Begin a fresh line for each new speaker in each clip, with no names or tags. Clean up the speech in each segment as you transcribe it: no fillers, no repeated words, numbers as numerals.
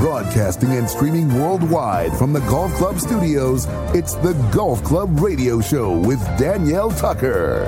Broadcasting and streaming worldwide from the Golf Club studios, it's the Golf Club Radio Show with Danielle Tucker.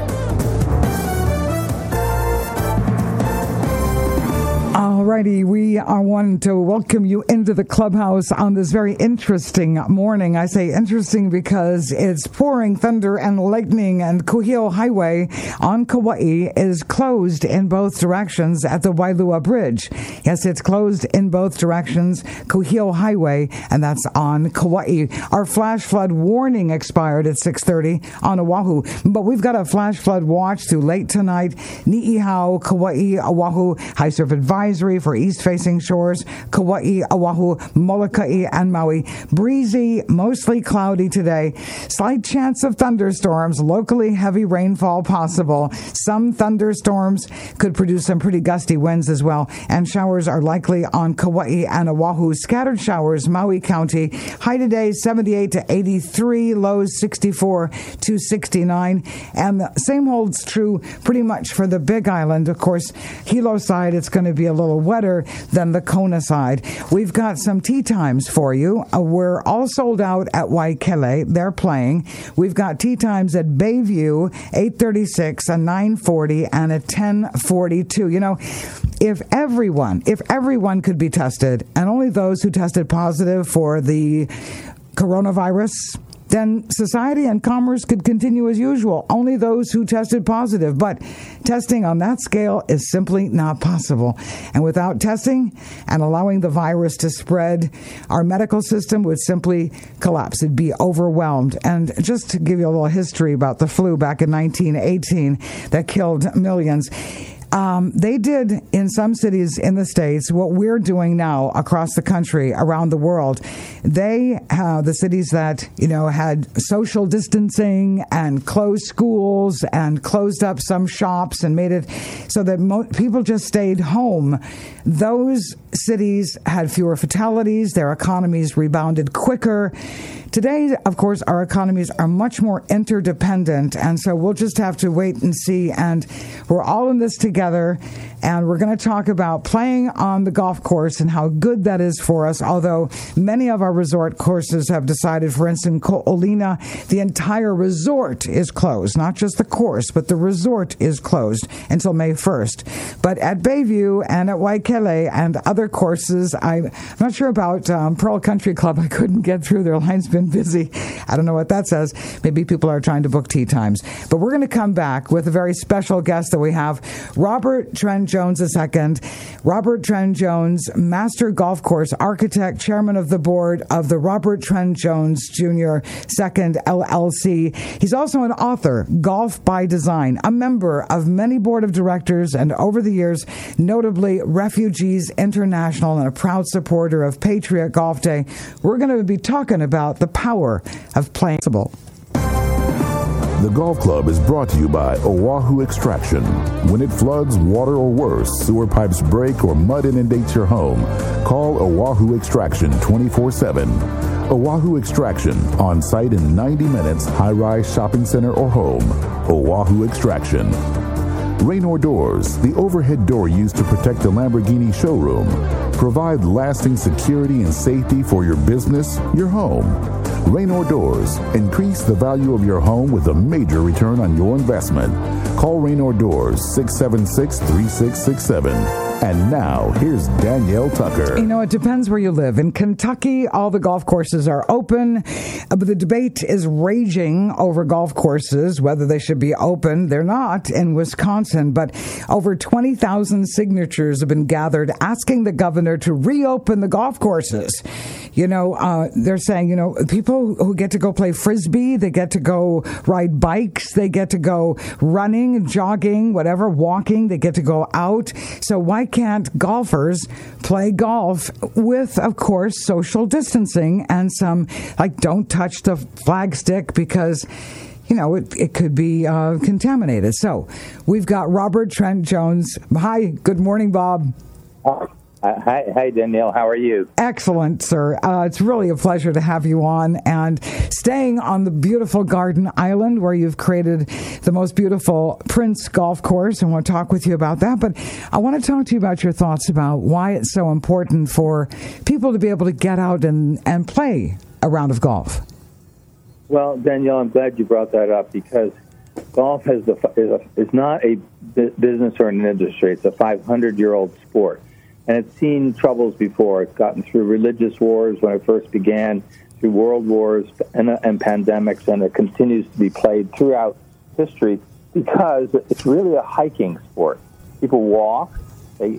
Alrighty, we are wanting to welcome you into the clubhouse on this very interesting morning. I say interesting because it's pouring thunder and lightning, and Kuhio Highway on Kauai is closed in both directions at the Wailua Bridge. Yes, it's closed in both directions, Kuhio Highway, and that's on Kauai. Our flash flood warning expired at 6:30 on Oahu, but we've got a flash flood watch through late tonight. Ni'ihau, Kauai, Oahu, high surf advisory for east-facing shores, Kauai, Oahu, Molokai, and Maui. Breezy, mostly cloudy today. Slight chance of thunderstorms, locally heavy rainfall possible. Some thunderstorms could produce some pretty gusty winds as well, and showers are likely on Kauai and Oahu. Scattered showers, Maui County. High today, 78 to 83, lows 64 to 69, and the same holds true pretty much for the Big Island. Of course, Hilo side, it's going to be a little wetter than the Kona side. We've got some tee times for you. We're all sold out at Waikele. They're playing. We've got tee times at Bayview, 8:36, a 9:40, and a 10:42. You know, if everyone could be tested, and only those who tested positive for the coronavirus, then society and commerce could continue as usual. Only those who tested positive. But testing on that scale is simply not possible. And without testing and allowing the virus to spread, our medical system would simply collapse. It'd be overwhelmed. And just to give you a little history about the flu back in 1918 that killed millions, they did in some cities in the States what we're doing now across the country, around the world. They, the cities that, had social distancing and closed schools and closed up some shops and made it so that people just stayed home. Those cities had fewer fatalities. Their economies rebounded quicker. Today, of course, our economies are much more interdependent, and so we'll just have to wait and see. And we're all in this together, and we're going to talk about playing on the golf course and how good that is for us, although many of our resort courses have decided, for instance, Ko'olina, the entire resort is closed, not just the course, but the resort is closed until May 1st. But at Bayview and at Waikele and other courses, I'm not sure about Pearl Country Club. I couldn't get through. Their line's been busy. I don't know what that says. Maybe people are trying to book tee times. But we're going to come back with a very special guest that we have, Robert Trent Jones II. Robert Trent Jones, Master Golf Course Architect, Chairman of the Board of the Robert Trent Jones Jr. II LLC. He's also an author, Golf by Design, a member of many board of directors, and over the years, notably Refugees International, and a proud supporter of Patriot Golf Day. We're going to be talking about the power of playing.
The Golf Club is brought to you by Oahu Extraction. When it floods, water, or worse, sewer pipes break, or mud inundates your home, call Oahu Extraction 24/7. Oahu Extraction, on site in 90 minutes, high-rise shopping center or home. Oahu Extraction. Raynor Doors, the overhead door used to protect the Lamborghini showroom. Provide lasting security and safety for your business, your home. Raynor Doors, increase the value of your home with a major return on your investment. Call Raynor Doors, 676-3667. And now, here's Danielle Tucker.
It depends where you live. In Kentucky, all the golf courses are open, but the debate is raging over golf courses, whether they should be open. They're not in Wisconsin, but over 20,000 signatures have been gathered asking the governor to reopen the golf courses. They're saying, people who get to go play Frisbee, they get to go ride bikes, they get to go running, jogging, whatever, walking, they get to go out. So why can't golfers play golf with, of course, social distancing and some, don't touch the flagstick because it could be contaminated. So we've got Robert Trent Jones. Hi, good morning, Bob.
Hi, Danielle. How are you?
Excellent, sir. It's really a pleasure to have you on. And staying on the beautiful Garden Island where you've created the most beautiful Prince Golf Course, and we'll talk with you about that. But I want to talk to you about your thoughts about why it's so important for people to be able to get out and play a round of golf.
Well, Danielle, I'm glad you brought that up because golf is not a business or an industry. It's a 500-year-old sport. And it's seen troubles before. It's gotten through religious wars when it first began, through world wars and pandemics, and it continues to be played throughout history because it's really a hiking sport. People walk, they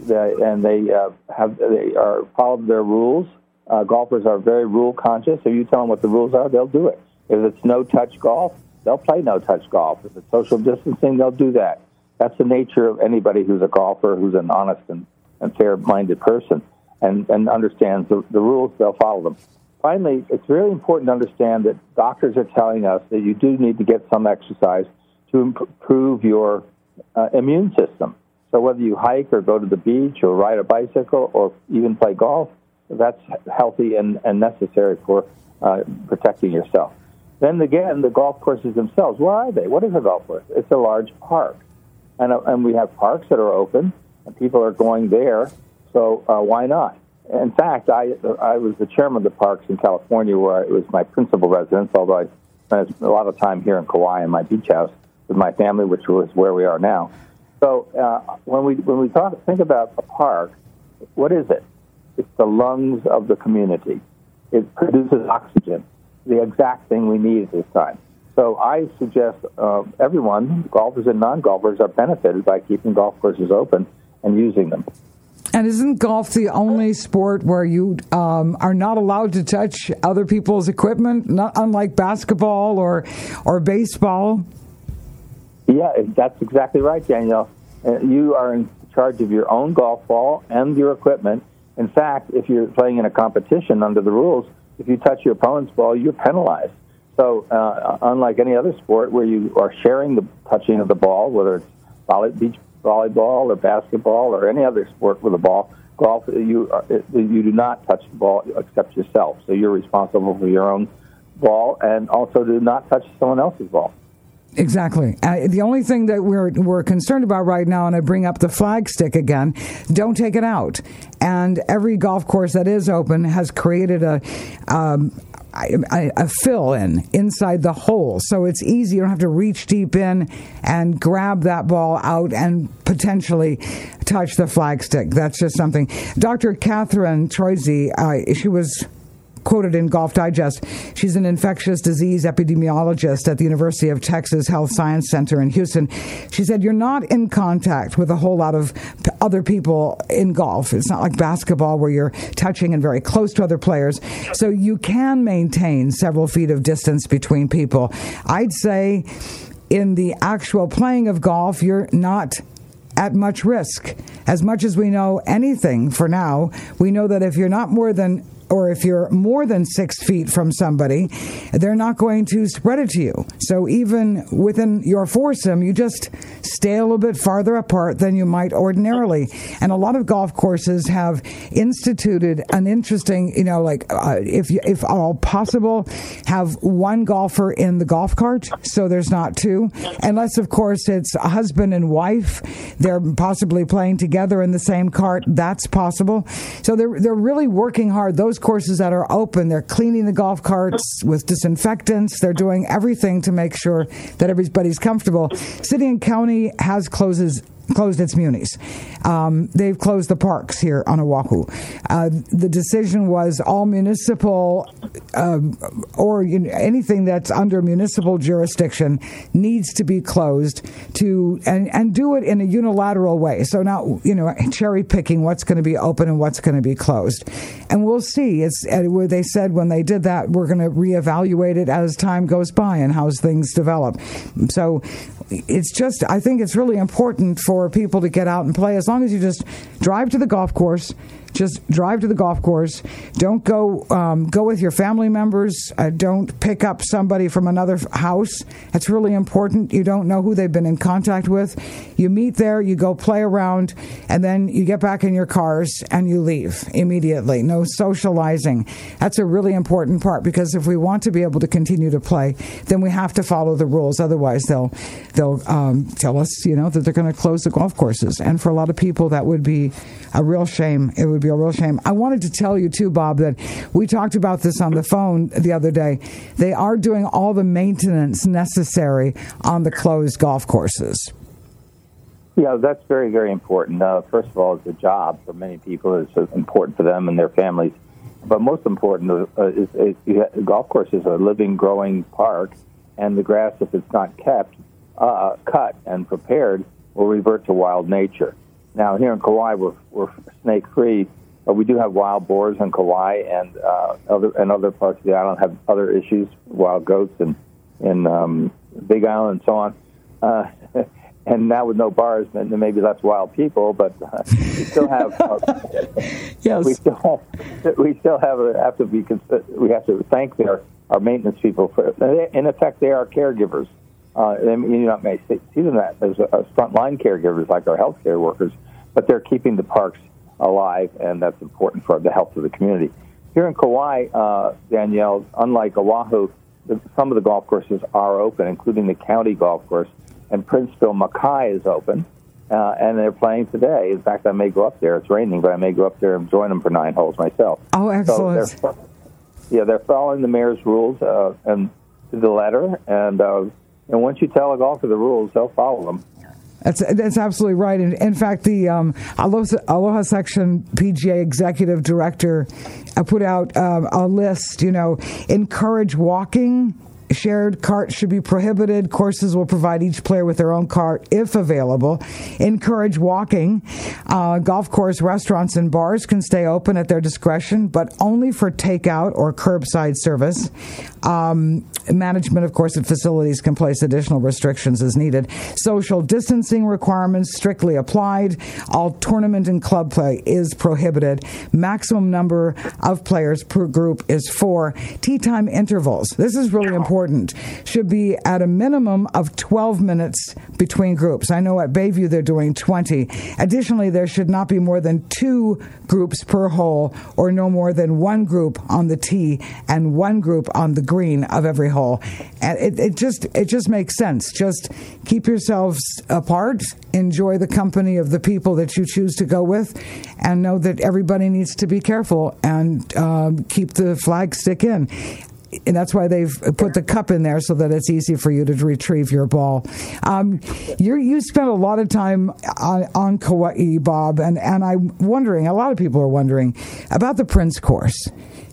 follow their rules. Golfers are very rule conscious. If you tell them what the rules are, they'll do it. If it's no-touch golf, they'll play no-touch golf. If it's social distancing, they'll do that. That's the nature of anybody who's a golfer, who's an honest and fair-minded person, and understands the rules, they'll follow them. Finally, it's really important to understand that doctors are telling us that you do need to get some exercise to improve your immune system. So whether you hike or go to the beach or ride a bicycle or even play golf, that's healthy and necessary for protecting yourself. Then again, the golf courses themselves, where are they? What is a golf course? It's a large park. And we have parks that are open, and people are going there, so why not? In fact, I was the chairman of the parks in California, where it was my principal residence, although I spent a lot of time here in Kauai in my beach house with my family, which was where we are now. So when we think about a park, what is it? It's the lungs of the community. It produces oxygen, the exact thing we need at this time. So I suggest everyone, golfers and non-golfers, are benefited by keeping golf courses open and using them.
And isn't golf the only sport where you are not allowed to touch other people's equipment, not unlike basketball or baseball?
Yeah, that's exactly right, Danielle. You are in charge of your own golf ball and your equipment. In fact, if you're playing in a competition under the rules, if you touch your opponent's ball, you're penalized. So unlike any other sport where you are sharing the touching of the ball, whether it's beach volleyball or basketball or any other sport with a ball, golf, you do not touch the ball except yourself. So you're responsible for your own ball and also do not touch someone else's ball.
Exactly. The only thing that we're concerned about right now, and I bring up the flag stick again, don't take it out. And every golf course that is open has created a fill-in inside the hole. So it's easy. You don't have to reach deep in and grab that ball out and potentially touch the flagstick. That's just something. Dr. Catherine Troisi, she was quoted in Golf Digest. She's an infectious disease epidemiologist at the University of Texas Health Science Center in Houston. She said, you're not in contact with a whole lot of other people in golf. It's not like basketball where you're touching and very close to other players. So you can maintain several feet of distance between people. I'd say in the actual playing of golf, you're not at much risk. As much as we know anything for now, we know that if you're more than 6 feet from somebody, they're not going to spread it to you. So even within your foursome, you just stay a little bit farther apart than you might ordinarily. And a lot of golf courses have instituted an interesting, if all possible, have one golfer in the golf cart, so there's not two. Unless, of course, it's a husband and wife. They're possibly playing together in the same cart. That's possible. So they're really working hard. Those courses that are open, they're cleaning the golf carts with disinfectants. They're doing everything to make sure that everybody's comfortable. City and county has closed its munis. They've closed the parks here on Oahu. The decision was all municipal or anything that's under municipal jurisdiction needs to be closed and do it in a unilateral way. So now, cherry picking what's going to be open and what's going to be closed. And we'll see. It's where they said when they did that, we're going to reevaluate it as time goes by and how things develop. So I think it's really important for people to get out and play as long as you just drive to the golf course, just drive to the golf course. Don't go with your family members. Don't pick up somebody from another house. That's really important. You don't know who they've been in contact with. You meet there, you go play around, and then you get back in your cars and you leave immediately. No socializing. That's a really important part, because if we want to be able to continue to play, then we have to follow the rules. Otherwise, they'll tell us, that they're going to close the golf courses. And for a lot of people, that would be a real shame. It would be a real shame. I wanted to tell you too, Bob, that we talked about this on the phone the other day. They are doing all the maintenance necessary on the closed golf courses.
Yeah, that's very, very important. First of all, it's a job for many people. It's important for them and their families. But most important is golf course is a living, growing park, and the grass, if it's not kept, cut and prepared, will revert to wild nature. Now, here in Kauai, we're snake-free, but we do have wild boars in Kauai, and other parts of the island have other issues, wild goats and Big Island and so on. And now with no bars, then there may be less wild people, but we still have.
Yes.
We still have we have to thank our maintenance people for. In effect, they are caregivers. You may see them as frontline caregivers, like our healthcare workers, but they're keeping the parks alive, and that's important for the health of the community. Here in Kauai, Danielle, unlike Oahu, some of the golf courses are open, including the county golf course. And Princeville Mackay is open, and they're playing today. In fact, I may go up there. It's raining, but I may go up there and join them for 9 holes myself.
Oh, excellent.
So they're following the mayor's rules and to the letter. And once you tell a golfer the rules, they'll follow them.
That's absolutely right. And in fact, the Aloha Section PGA Executive Director put out a list, encourage walking. Shared carts should be prohibited. Courses will provide each player with their own cart if available. Encourage walking. Golf course restaurants and bars can stay open at their discretion, but only for takeout or curbside service. Management, of course, at facilities can place additional restrictions as needed. Social distancing requirements strictly applied. All tournament and club play is prohibited. Maximum number of players per group is 4. Tee time intervals. This is really important. Should be at a minimum of 12 minutes between groups. I know at Bayview they're doing 20. Additionally, there should not be more than 2 groups per hole, or no more than 1 group on the tee and 1 group on the green of every hole. And it just makes sense. Just keep yourselves apart, enjoy the company of the people that you choose to go with, and know that everybody needs to be careful and keep the flag stick in. And that's why they've put the cup in there so that it's easy for you to retrieve your ball. You spent a lot of time on Kauai, Bob, and I'm wondering, a lot of people are wondering about the Prince course.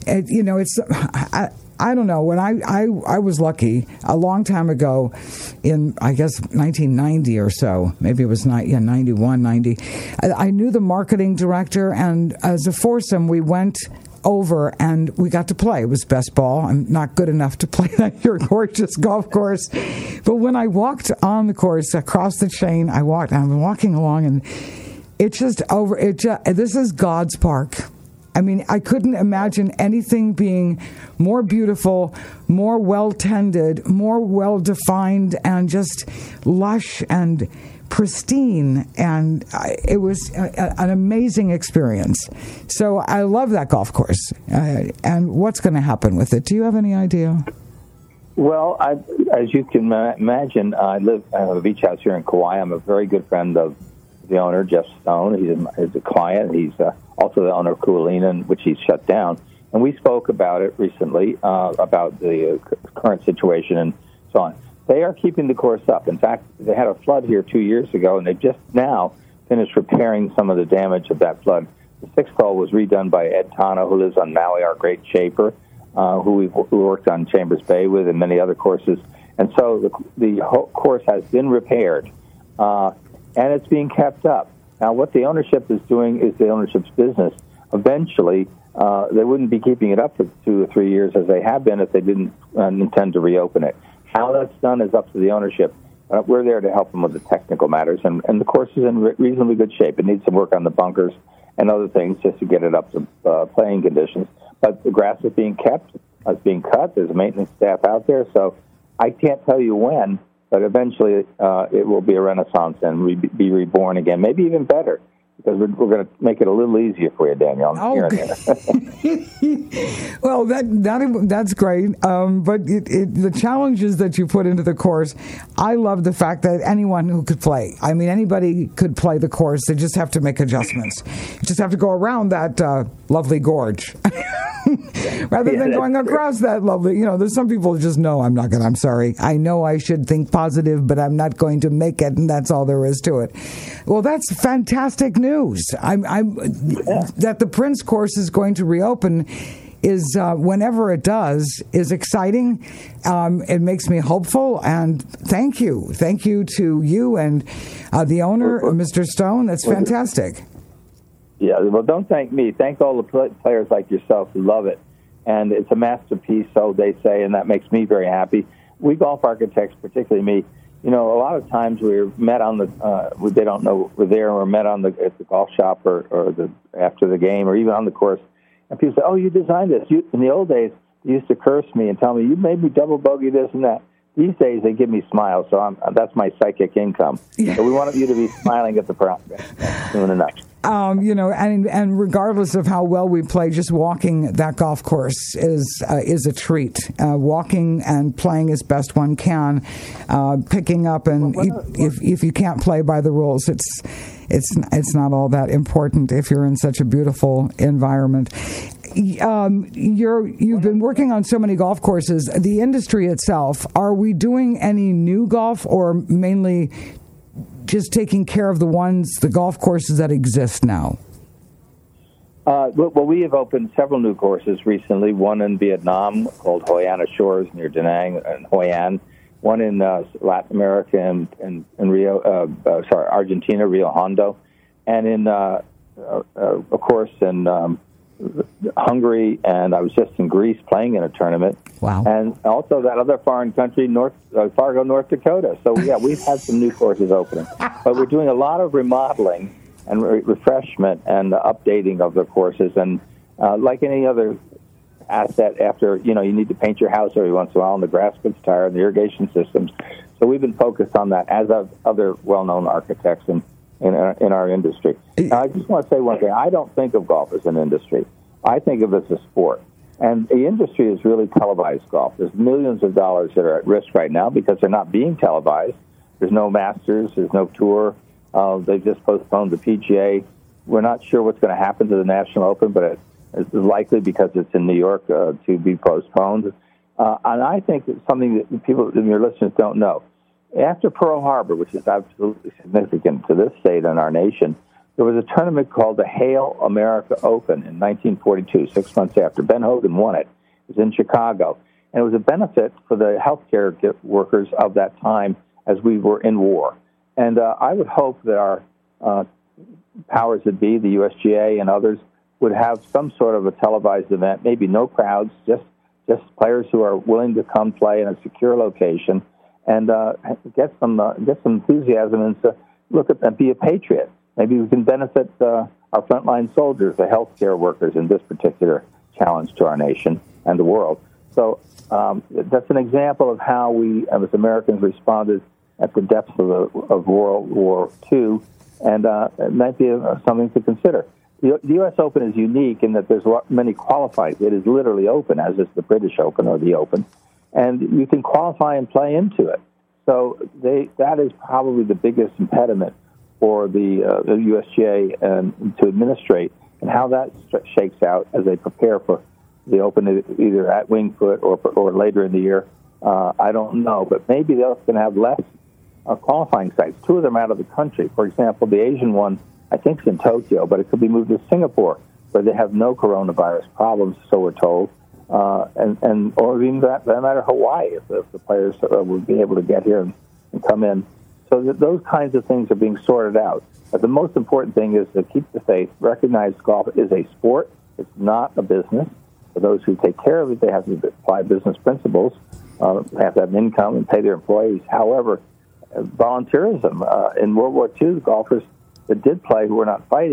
I don't know. When I was lucky a long time ago in, I guess, 1990 or so, maybe it was 91, 90, I knew the marketing director, and as a foursome, we went over and we got to play. It was best ball. I'm not good enough to play that your gorgeous golf course. But when I walked on the course across the chain, I've been walking along, and it's just over. This is God's park. I mean, I couldn't imagine anything being more beautiful, more well-tended, more well-defined, and just lush and pristine, and it was an amazing experience. So I love that golf course. And what's going to happen with it? Do you have any idea?
Well, as you can imagine, I have a beach house here in Kauai. I'm a very good friend of the owner, Jeff Stone. He's a client. He's also the owner of Kualina, which he's shut down. And we spoke about it recently, about the current situation and so on. They are keeping the course up. In fact, they had a flood here 2 years ago, and they just now finished repairing some of the damage of that flood. The 6th hole was redone by Ed Tano, who lives on Maui, our great shaper, who worked on Chambers Bay with and many other courses. And so the whole course has been repaired, and it's being kept up. Now, what the ownership is doing is the ownership's business. Eventually, they wouldn't be keeping it up for 2 or 3 years as they have been if they didn't intend to reopen it. How that's done is up to the ownership. We're there to help them with the technical matters, and the course is in reasonably good shape. It needs some work on the bunkers and other things just to get it up to playing conditions. But the grass is being kept, it's being cut. There's a maintenance staff out there, so I can't tell you when, but eventually it will be a renaissance and be reborn again, maybe even better, because we're going to make it a little easier for you, Daniel.
Well, that's great. But the challenges that you put into the course, I love the fact that anyone who could play. I mean, anybody could play the course. They just have to make adjustments. You just have to go around that lovely gorge. Rather than going across that lovely, there's some people who just know I'm sorry. I know I should think positive, but I'm not going to make it, and that's all there is to it. Well, that's fantastic news. That the Prince course is going to reopen is, whenever it does, is exciting. It makes me hopeful, and thank you. Thank you to you and the owner, Mr. Stone. That's fantastic.
Yeah, well, don't thank me. Thank all the players like yourself who love it. And it's a masterpiece, so they say, and that makes me very happy. We golf architects, particularly me, a lot of times we're met on they don't know we're there, or met at the golf shop or after the game, or even on the course. And people say, "Oh, you designed this." In the old days, they used to curse me and tell me, "You made me double bogey this and that." These days, they give me smiles, so that's my psychic income. Yeah. So we want you to be smiling at the prospect soon enough. And regardless of how well we play, just walking that golf course is a treat. Walking and playing as best one can, picking up, and if you can't play by the rules, it's not all that important if you're in such a beautiful environment. You've been working on so many golf courses. The industry itself, are we doing any new golf, or mainly just taking care of the golf courses that exist now? Well, we have opened several new courses recently. One in Vietnam called Hoi An Shores near Da Nang and Hoi An. One in Latin America and Argentina, Rio Hondo, and in a course in Hungary, and I was just in Greece playing in a tournament.
Wow. And
also that other foreign country, Fargo, North Dakota. So, yeah, we've had some new courses opening. But we're doing a lot of remodeling and refreshment and updating of the courses. And like any other asset, after, you need to paint your house every once in a while, and the grass gets tired, and the irrigation systems. So we've been focused on that, as have other well-known architects in our industry. Now, I just want to say one thing. I don't think of golf as an industry. I think of it as a sport. And the industry is really televised golf. There's millions of dollars that are at risk right now because they're not being televised. There's no Masters. There's no Tour. They've just postponed the PGA. We're not sure what's going to happen to the National Open, but it's likely, because it's in New York, to be postponed. And I think it's something that people, your listeners, don't know. After Pearl Harbor, which is absolutely significant to this state and our nation, there was a tournament called the Hale America Open in 1942, 6 months after. Ben Hogan won it. It was in Chicago. And it was a benefit for the healthcare workers of that time as we were in war. And I would hope that our powers that be, the USGA and others, would have some sort of a televised event, maybe no crowds, just players who are willing to come play in a secure location, and get some enthusiasm and to look at and be a patriot. Maybe we can benefit our frontline soldiers, the healthcare workers, in this particular challenge to our nation and the world. So that's an example of how we, as Americans, responded at the depths of World War II, and it might be something to consider. The U.S. Open is unique in that there's many qualifiers. It is literally open, as is the British Open or the Open, and you can qualify and play into it. So that is probably the biggest impediment for the USGA to administrate, and how that shakes out as they prepare for the Open, either at Winged Foot or later in the year. I don't know, but maybe they're going to have less qualifying sites. 2 of them out of the country. For example, the Asian one, I think, is in Tokyo, but it could be moved to Singapore, where they have no coronavirus problems, so we're told, or even that matter Hawaii, if the players would be able to get here and come in. So those kinds of things are being sorted out. But the most important thing is to keep the faith, recognize golf is a sport. It's not a business. For those who take care of it, they have to apply business principles. They have to have income and pay their employees. However, volunteerism. In World War II, golfers that did play who were not fighting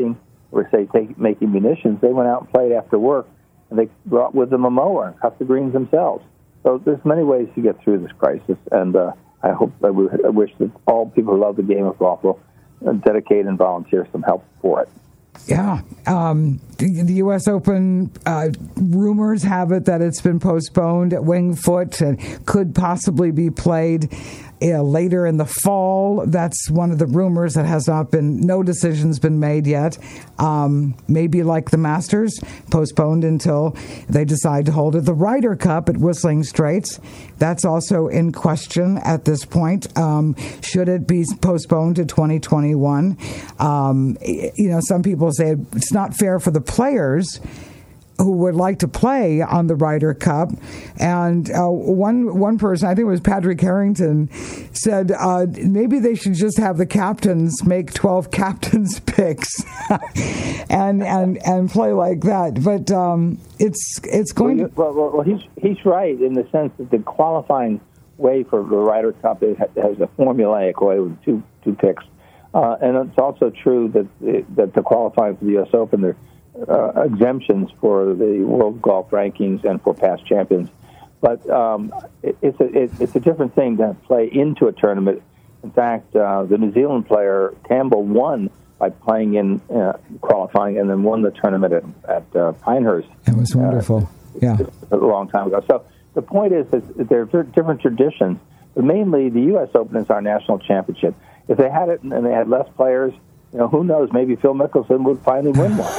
or say making munitions, they went out and played after work, and they brought with them a mower and cut the greens themselves. So there's many ways to get through this crisis, and I wish that all people who love the game of golf will dedicate and volunteer some help for it.
Yeah. The U.S. Open, rumors have it that it's been postponed at Winged Foot and could possibly be played later in the fall. That's one of the rumors that has not been, no decision's been made yet. Maybe like the Masters, postponed until they decide to hold it. The Ryder Cup at Whistling Straits, that's also in question at this point. Should it be postponed to 2021? Some people say it's not fair for the players who would like to play on the Ryder Cup. And one person, I think it was Patrick Harrington, said maybe they should just have the captains make 12 captains picks and play like that. But it's going to...
Well, he's right in the sense that the qualifying way for the Ryder Cup has a formulaic way with two picks. And it's also true that the qualifying for the U.S. Open, there exemptions for the world golf rankings and for past champions, but it's a different thing to play into a tournament. In fact, the New Zealand player Campbell won by playing in qualifying, and then won the tournament at Pinehurst.
It was wonderful.
A long time ago. So the point is that there are different traditions, but mainly the U.S. Open is our national championship. If they had it and they had less players, who knows? Maybe Phil Mickelson would finally win one.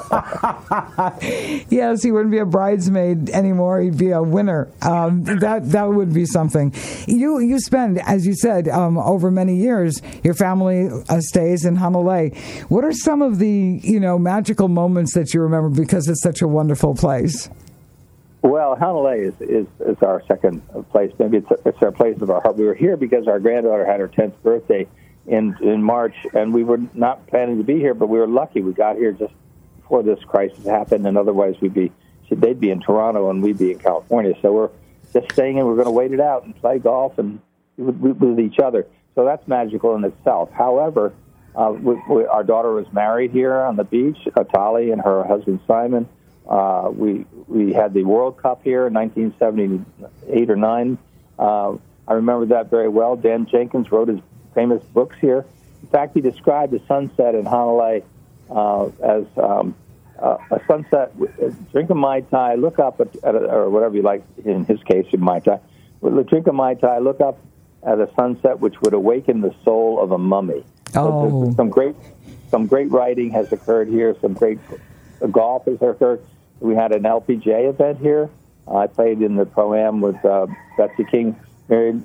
Yes, he wouldn't be a bridesmaid anymore. He'd be a winner. That would be something. You spend, as you said, over many years, your family stays in Hanalei. What are some of the magical moments that you remember because it's such a wonderful place?
Well, Hanalei is our second place. Maybe it's our place of our heart. We were here because our granddaughter had her 10th birthday in March, and we were not planning to be here, but we were lucky. We got here just before this crisis happened, and otherwise they'd be in Toronto and we'd be in California. So we're just staying in. We're going to wait it out and play golf and with each other. So that's magical in itself. However, our daughter was married here on the beach, Tali and her husband Simon. We had the World Cup here in 1978 or 9. I remember that very well. Dan Jenkins wrote his famous books here. In fact, he described the sunset in Hanalei as a sunset. Drink a Mai Tai, look up at or whatever you like. In his case, in Mai Tai, drink a Mai Tai, look up at a sunset which would awaken the soul of a mummy.
Oh,
so some great writing has occurred here. Some great golf has occurred. We had an LPGA event here. I played in the Pro-Am with Betsy King. Mary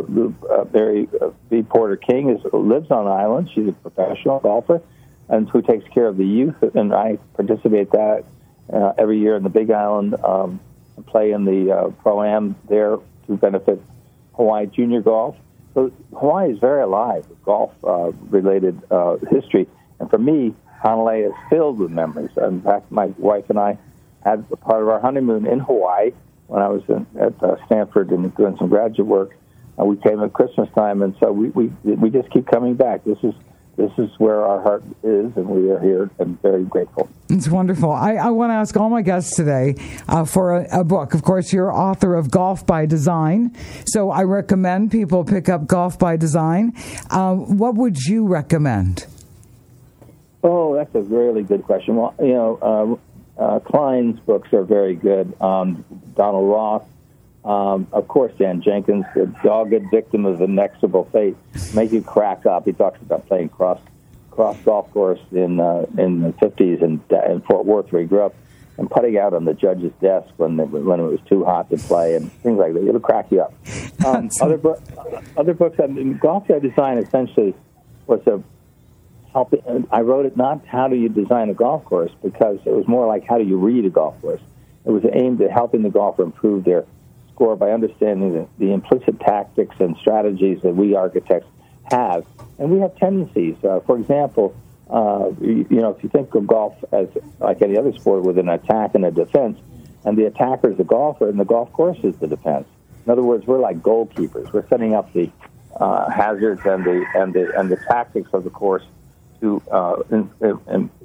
B. Porter King lives on island. She's a professional golfer, and who takes care of the youth. And I participate that every year in the Big Island. Play in the Pro-Am there to benefit Hawaii junior golf. So Hawaii is very alive with golf-related history. And for me, Hanalei is filled with memories. In fact, my wife and I had a part of our honeymoon in Hawaii when I was at Stanford and doing some graduate work. We came at Christmas time, and so we just keep coming back. This is where our heart is, and we are here and very grateful.
It's wonderful. I want to ask all my guests today for a book. Of course, you're author of Golf by Design, so I recommend people pick up Golf by Design. What would you recommend?
Oh, that's a really good question. Well, Klein's books are very good. Donald Ross, of course, Dan Jenkins, the dogged victim of inexorable fate, make you crack up. He talks about playing cross golf course in the 50s in Fort Worth, where he grew up, and putting out on the judge's desk when it was too hot to play and things like that. It'll crack you up. Other books. Golf by Design essentially was I wrote it not how do you design a golf course, because it was more like how do you read a golf course. It was aimed at helping the golfer improve their score by understanding the implicit tactics and strategies that we architects have. And we have tendencies. For example, if you think of golf as like any other sport with an attack and a defense, and the attacker is the golfer and the golf course is the defense. In other words, we're like goalkeepers. We're setting up the hazards and the tactics of the course to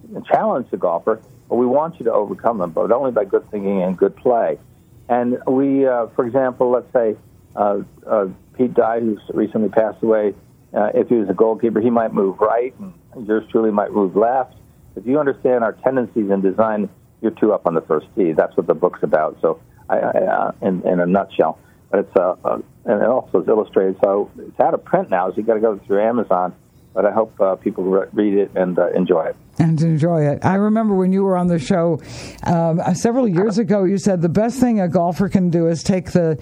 challenge the golfer, but we want you to overcome them, but only by good thinking and good play. And we, for example, let's say Pete Dye, who's recently passed away, if he was a goalkeeper, he might move right, and yours truly might move left. If you understand our tendencies in design, you're two up on the first tee. That's what the book's about. So, in a nutshell, but it's and it also is illustrated. So it's out of print now, so you got to go through Amazon. But I hope people read it and enjoy it.
And enjoy it. I remember when you were on the show several years ago, you said the best thing a golfer can do is take the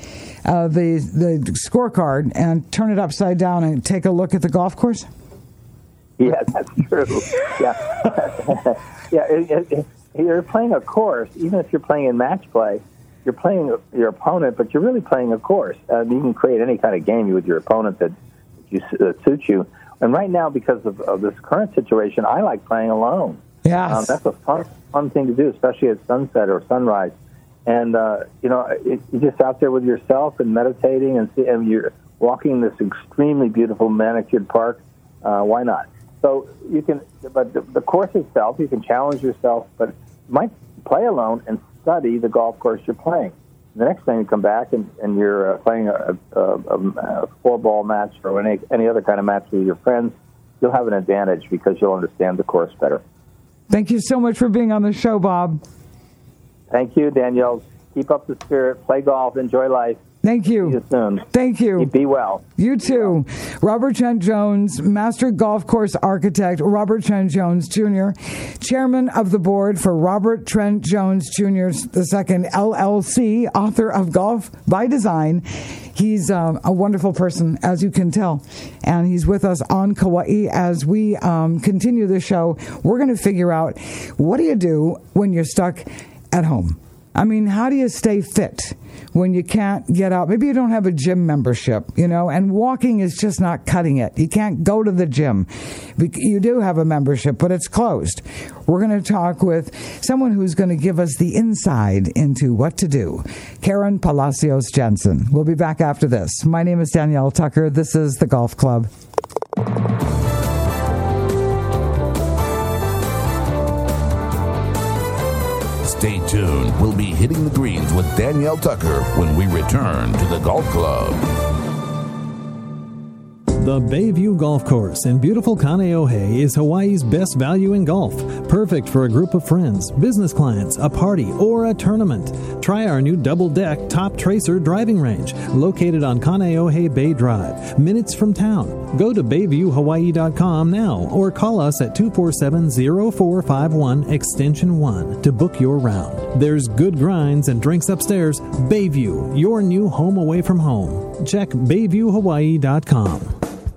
scorecard and turn it upside down and take a look at the golf course.
Yeah, that's true. Yeah, yeah. You're playing a course, even if you're playing in match play. You're playing your opponent, but you're really playing a course. You can create any kind of game with your opponent that suits you. And right now, because of this current situation, I like playing alone.
Yes.
That's a fun thing to do, especially at sunset or sunrise. And, you're just out there with yourself and meditating, and you're walking this extremely beautiful manicured park. Why not? So you can, but the course itself, you can challenge yourself, but you might play alone and study the golf course you're playing. The next time you come back and you're playing a 4-ball match or any other kind of match with your friends, you'll have an advantage because you'll understand the course better.
Thank you so much for being on the show, Bob.
Thank you, Danielle. Keep up the spirit. Play golf. Enjoy life.
Thank you.
See you soon.
Thank you.
Be well.
You too. Robert Trent Jones, Master Golf Course Architect, Robert Trent Jones Jr., Chairman of the Board for Robert Trent Jones Jr. II, LLC, author of Golf by Design. He's a wonderful person, as you can tell, and he's with us on Kauai as we continue the show. We're going to figure out, what do you do when you're stuck at home? I mean, how do you stay fit when you can't get out? Maybe you don't have a gym membership, and walking is just not cutting it. You can't go to the gym. You do have a membership, but it's closed. We're going to talk with someone who's going to give us the inside into what to do. Karen Palacios Jensen. We'll be back after this. My name is Danielle Tucker. This is The Golf Club.
Stay tuned. We'll be hitting the greens with Danielle Tucker when we return to the Golf Club.
The Bayview Golf Course in beautiful Kaneohe is Hawaii's best value in golf. Perfect for a group of friends, business clients, a party, or a tournament. Try our new double-deck Top Tracer driving range, located on Kaneohe Bay Drive, minutes from town. Go to BayviewHawaii.com now or call us at 247-0451 extension 1 to book your round. There's good grinds and drinks upstairs. Bayview, your new home away from home. Check BayviewHawaii.com.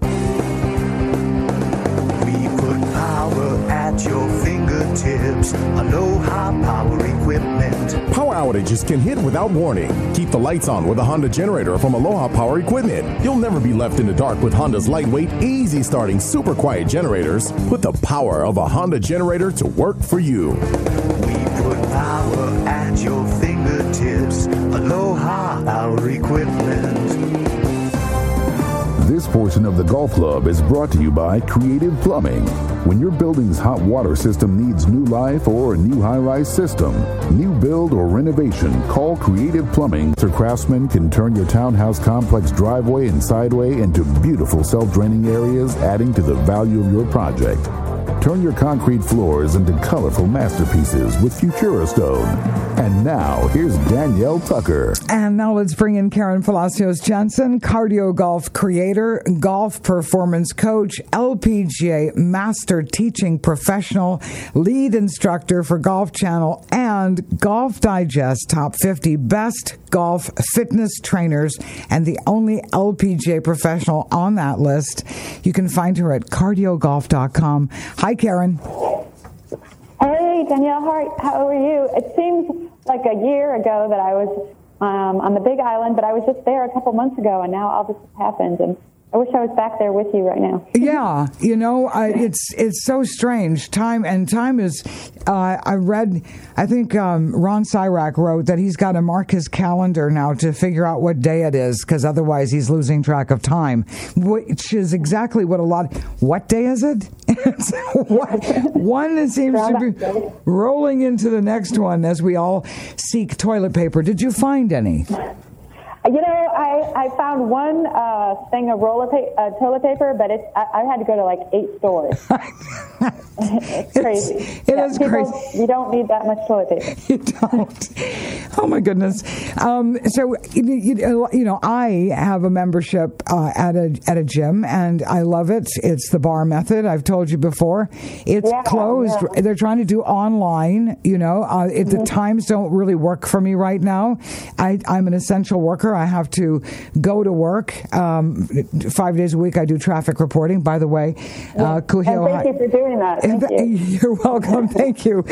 Your fingertips, Aloha Power Equipment.
Power outages can hit without warning. Keep the lights on with a Honda generator from Aloha Power Equipment. You'll never be left in the dark with Honda's lightweight, easy starting, super quiet generators. Put the power of a Honda generator to work for you.
We put power at your fingertips, Aloha Power Equipment.
This portion of the Golf Club is brought to you by Creative Plumbing. When your building's hot water system needs new life or a new high-rise system, new build or renovation, call Creative Plumbing. Their craftsmen can turn your townhouse complex driveway and sideway into beautiful self-draining areas, adding to the value of your project. Turn your concrete floors into colorful masterpieces with Futura Stone. And now, here's Danielle Tucker.
And now let's bring in Karen Palacios Jensen, cardio golf creator, golf performance coach, LPGA master teaching professional, lead instructor for Golf Channel and Golf Digest Top 50 Best Golf Fitness Trainers, and the only LPGA professional on that list. You can find her at cardiogolf.com. Hi, Karen.
Hey, Danielle, how are you? It seems like a year ago that I was on the Big Island, but I was just there a couple months ago, and now all this has happened. And I wish I was back there with you right now.
Yeah, it's so strange. Time is. I read. I think Ron Cyrac wrote that he's got to mark his calendar now to figure out what day it is, because otherwise he's losing track of time. Which is exactly what a lot. What day is it? One seems to be rolling into the next one as we all seek toilet paper. Did you find any?
I found one thing of toilet paper, but I had to go to like 8 stores. It's crazy.
It is crazy.
You don't need that much toilet paper.
You don't. Oh my goodness. So I have a membership at a gym, and I love it. It's the bar method. I've told you before. It's closed. Yeah. They're trying to do online. The times don't really work for me right now. I'm an essential worker. I have to go to work 5 days a week. I do traffic reporting, by the way.
Kuhio, and thank you for doing that. Thank you.
You're welcome. Thank you.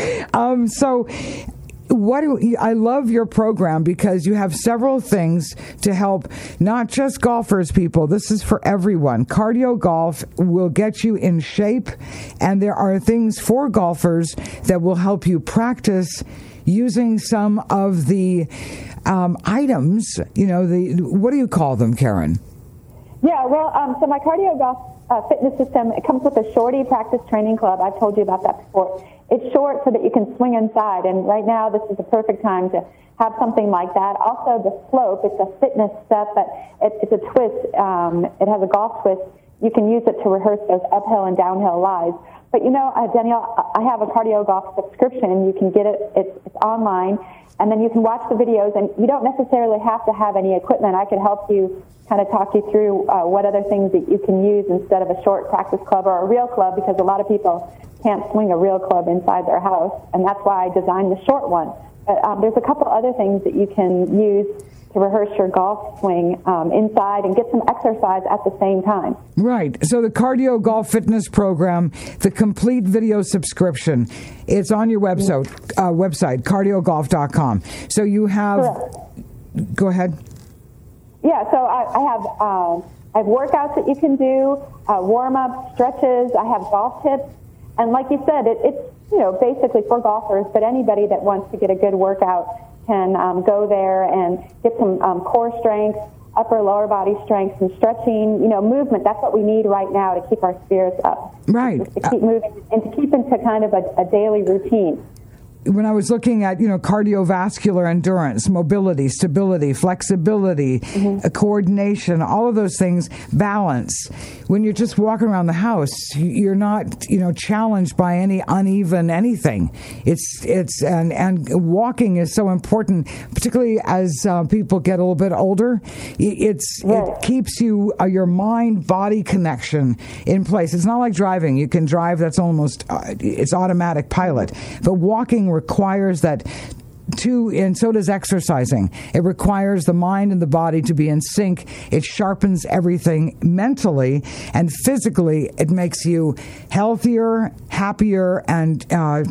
I love your program because you have several things to help not just golfers, people. This is for everyone. Cardio Golf will get you in shape, and there are things for golfers that will help you practice using some of the items, what do you call them, Karen?
Yeah, well, so my Cardio Golf fitness system, it comes with a Shorty Practice Training Club. I've told you about that before. It's short so that you can swing inside, and right now this is the perfect time to have something like that. Also, the slope, it's a fitness set, but it's a twist. It has a golf twist. You can use it to rehearse those uphill and downhill lies. But Danielle, I have a Cardio Golf subscription. You can get it. It's online, and then you can watch the videos, and you don't necessarily have to have any equipment. I could help you kind of talk you through what other things that you can use instead of a short practice club or a real club, because a lot of people can't swing a real club inside their house, and that's why I designed the short one. But there's a couple other things that you can use to rehearse your golf swing inside and get some exercise at the same time.
Right. So the Cardio Golf Fitness Program, the complete video subscription, it's on your website, cardiogolf.com. So you have... Correct. Go ahead.
Yeah, so I have workouts that you can do, warm-ups, stretches. I have golf tips. And like you said, it's basically for golfers, but anybody that wants to get a good workout can go there and get some core strength, upper lower body strength, and stretching, movement. That's what we need right now to keep our spirits up.
Right.
Just to keep moving and to keep into kind of a daily routine.
When I was looking at, cardiovascular endurance, mobility, stability, flexibility, coordination, all of those things, balance. When you're just walking around the house, you're not, challenged by any uneven anything. And walking is so important, particularly as people get a little bit older. It keeps your mind-body connection in place. It's not like driving. You can drive, that's almost, it's automatic pilot. But walking requires that too, and so does exercising. It requires the mind and the body to be in sync. It sharpens everything mentally and physically. It makes you healthier, happier, and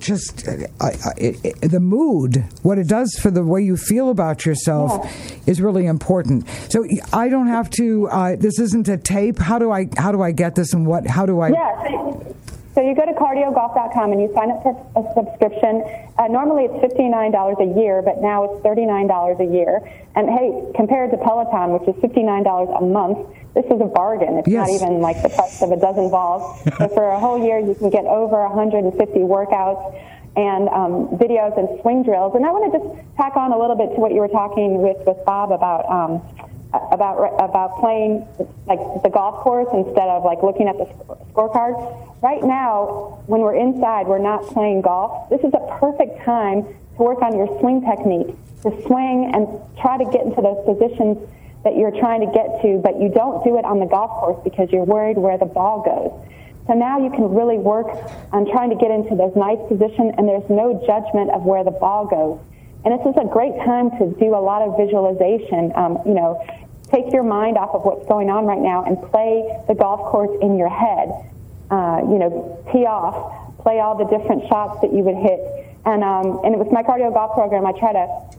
the mood, what it does for the way you feel about yourself is really important. So I don't have to, this isn't a tape. How do I get this, and how do I...
Yeah. So you go to cardiogolf.com and you sign up for a subscription. Normally it's $59 a year, but now it's $39 a year. And hey, compared to Peloton, which is $59 a month, this is a bargain. It's not even like the price of a dozen balls. So for a whole year, you can get over 150 workouts and videos and swing drills. And I want to just tack on a little bit to what you were talking with Bob about playing like the golf course instead of like looking at the scorecard. Right now, when we're inside, we're not playing golf. This is a perfect time to work on your swing technique, to swing and try to get into those positions that you're trying to get to, but you don't do it on the golf course because you're worried where the ball goes. So now you can really work on trying to get into those nice positions, and there's no judgment of where the ball goes. And this is a great time to do a lot of visualization. Take your mind off of what's going on right now and play the golf course in your head. Tee off, play all the different shots that you would hit. And with my cardio golf program, I try to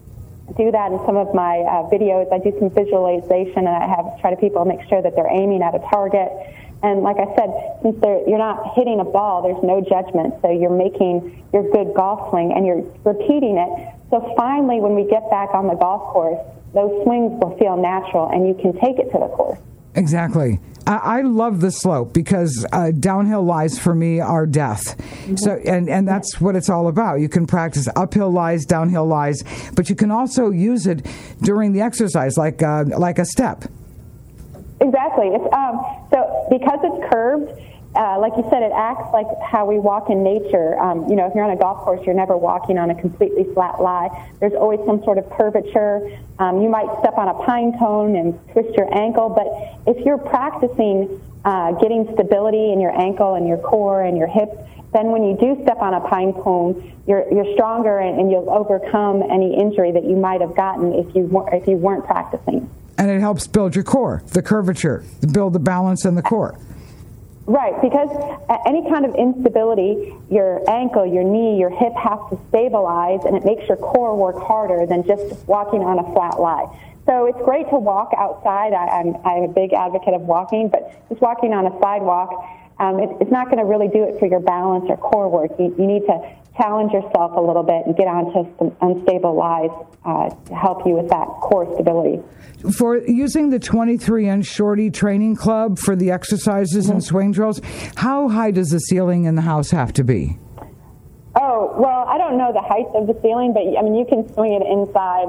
do that in some of my videos. I do some visualization, and I try to people make sure that they're aiming at a target. And like I said, since you're not hitting a ball, there's no judgment. So you're making your good golf swing, and you're repeating it. So finally, when we get back on the golf course, those swings will feel natural, and you can take it to the course.
Exactly. I love the slope because downhill lies for me are death. Mm-hmm. So and that's what it's all about. You can practice uphill lies, downhill lies, but you can also use it during the exercise like a step.
Exactly. It's so because it's curved, like you said, it acts like how we walk in nature. If you're on a golf course, you're never walking on a completely flat lie. There's always some sort of curvature. You might step on a pine cone and twist your ankle, but if you're practicing getting stability in your ankle and your core and your hips, then when you do step on a pine cone, you're stronger and you'll overcome any injury that you might have gotten if you weren't practicing.
And it helps build your core, the curvature, build the balance in the core.
Right, because any kind of instability, your ankle, your knee, your hip has to stabilize, and it makes your core work harder than just walking on a flat lie. So it's great to walk outside. I'm a big advocate of walking, but just walking on a sidewalk, it's not going to really do it for your balance or core work. You need to challenge yourself a little bit and get onto some unstable lies to help you with that core stability.
For using the 23-inch Shorty Training Club for the exercises and swing drills, how high does the ceiling in the house have to be?
Oh, well, I don't know the height of the ceiling, but I mean, you can swing it inside.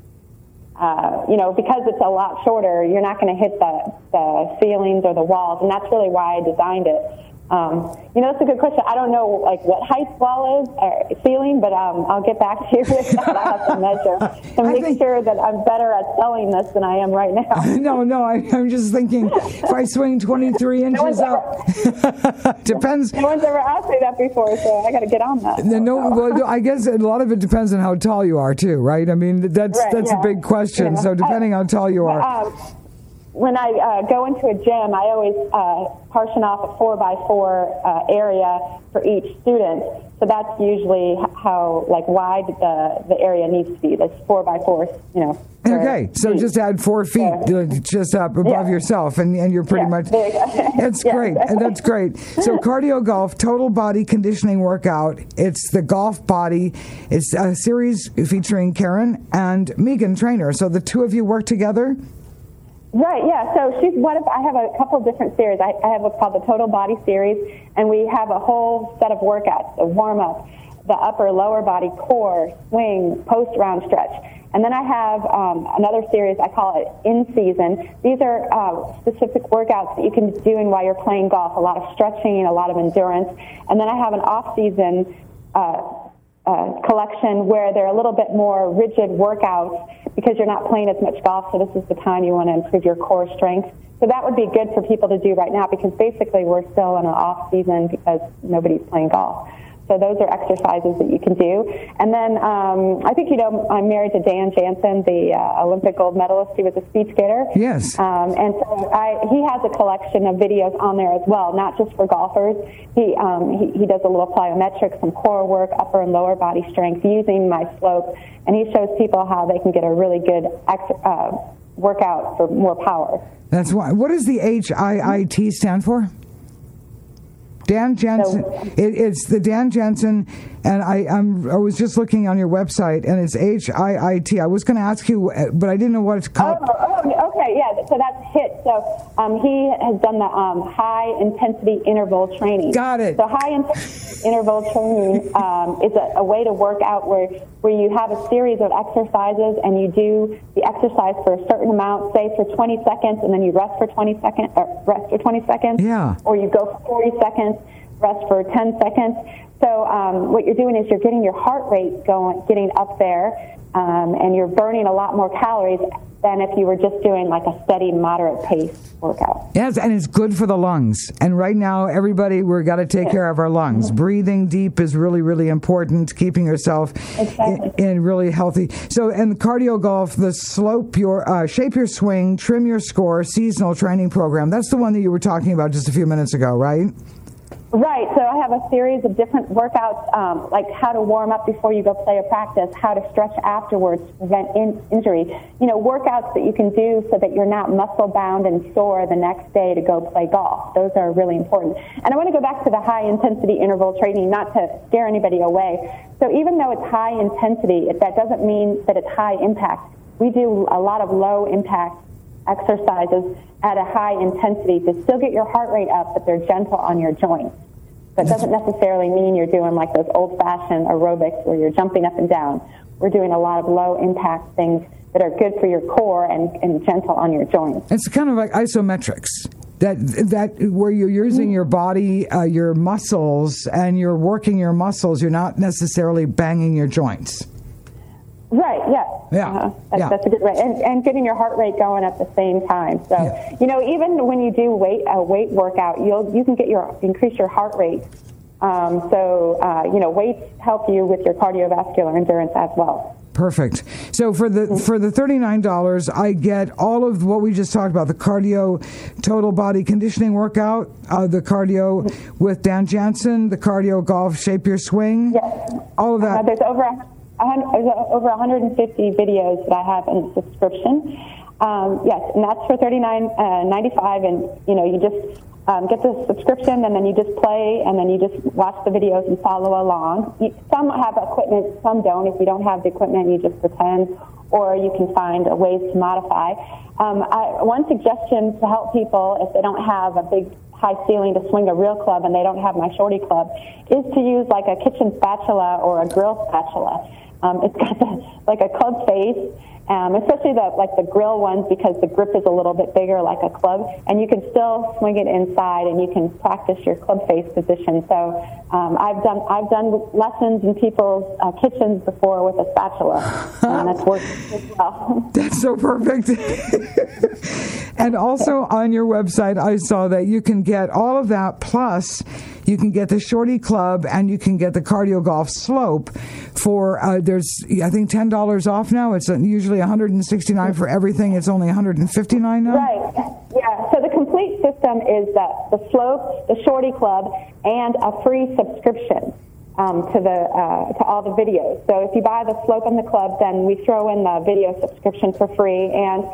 Because it's a lot shorter, you're not going to hit the ceilings or the walls, and that's really why I designed it. That's a good question. I don't know what height wall is or ceiling, but I'll get back to you with that. I'll have to measure to make sure that I'm better at selling this than I am right now.
No, I'm just thinking if I swing 23 inches up, depends.
No one's ever asked me that before, so I got to get on that.
Well, I guess a lot of it depends on how tall you are too, right? I mean, that's a big question. Yeah. So depending on how tall you are.
When I go into a gym, I always partition off a 4x4 area for each student. So that's usually how wide the area needs to be. That's 4x4.
Okay, so just add 4 feet just up above yourself, and you're pretty much. That's great. And that's great. So Cardio Golf, total body conditioning workout. It's the golf body. It's a series featuring Karen and Megan, trainer. So the two of you work together.
Right, yeah. So she's I have a couple of different series. I have what's called the Total Body Series, and we have a whole set of workouts, a warm-up, the upper, lower body, core, swing, post-round stretch. And then I have another series, I call it In Season. These are specific workouts that you can be doing while you're playing golf, a lot of stretching, a lot of endurance. And then I have an off-season collection where they're a little bit more rigid workouts because you're not playing as much golf, so this is the time you want to improve your core strength. So that would be good for people to do right now because basically we're still in an off season because nobody's playing golf. So those are exercises that you can do. And then I think I'm married to Dan Jansen, the Olympic gold medalist. He was a speed skater.
Yes.
And so he has a collection of videos on there as well, not just for golfers. He does a little plyometrics, some core work, upper and lower body strength using my slope. And he shows people how they can get a really good workout for more power. That's why.
What does the HIIT stand for? Dan Jansen. It's the Dan Jansen, and I was just looking on your website, and it's HIIT. I was going to ask you, but I didn't know what it's called.
Oh, okay, yeah. So that's HIIT. So he has done the high intensity interval training.
Got it.
So high intensity interval training is a way to work out where you have a series of exercises and you do the exercise for a certain amount, say for 20 seconds, and then you rest for 20 seconds.
Yeah.
Or you go for 40 seconds, rest for 10 seconds. So what you're doing is you're getting your heart rate getting up there, and you're burning a lot more calories than if you were just doing like a steady, moderate pace workout.
Yes, and it's good for the lungs. And right now, everybody, we've got to take care of our lungs. Mm-hmm. Breathing deep is really, really important. Keeping yourself in really healthy. So, and Cardio Golf, the slope shape your swing, trim your score, seasonal training program. That's the one that you were talking about just a few minutes ago, right?
Right. So I have a series of different workouts, like how to warm up before you go play a practice, how to stretch afterwards to prevent injury. Workouts that you can do so that you're not muscle bound and sore the next day to go play golf. Those are really important. And I want to go back to the high intensity interval training, not to scare anybody away. So even though it's high intensity, that doesn't mean that it's high impact. We do a lot of low impact exercises at a high intensity to still get your heart rate up, but they're gentle on your joints. That doesn't necessarily mean you're doing like those old-fashioned aerobics where you're jumping up and down. We're doing a lot of low-impact things that are good for your core and gentle on your joints.
It's kind of like isometrics. That where you're using your body, your muscles, and you're working your muscles. You're not necessarily banging your joints.
Right, yes.
Yeah.
That's a good way. And getting your heart rate going at the same time. So, even when you do a weight workout, you can increase your heart rate. Weights help you with your cardiovascular endurance as well.
Perfect. So for the $39, I get all of what we just talked about, the cardio total body conditioning workout, the cardio with Dan Jansen, the cardio golf shape your swing.
Yes.
All of that.
There's over 150 videos that I have in subscription. Yes, and that's for $39.95, and you just get the subscription, and then you just play, and then you just watch the videos and follow along. Some have equipment, some don't. If you don't have the equipment, you just pretend, or you can find ways to modify. One suggestion to help people if they don't have a big high ceiling to swing a real club and they don't have my shorty club is to use like a kitchen spatula or a grill spatula. It's got like a club face, especially the grill ones, because the grip is a little bit bigger like a club, and you can still swing it inside and you can practice your club face position. So I've done lessons in people's kitchens before with a spatula, and that's worked as well.
That's so perfect. And also on your website, I saw that you can get all of that, plus you can get the shorty club and you can get the cardio golf slope for there's I think $10 off now. It's usually $169 for everything. It's only $159 now.
Right. Yeah. So the complete system is the slope, the shorty club, and a free subscription to all the videos. So if you buy the slope and the club, then we throw in the video subscription for free,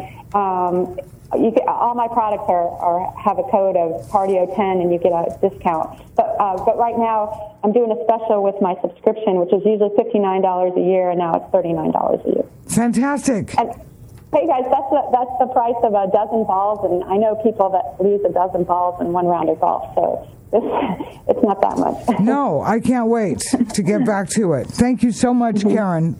and all my products have a code of cardio10, and you get a discount. But right now I'm doing a special with my subscription, which is usually $59 a year, and now it's $39 a year.
Fantastic.
And hey guys, that's the price of a dozen balls, and I know people that lose a dozen balls in one round of golf, so it's not that much.
No, I can't wait to get back to it. Thank you so much, Karen.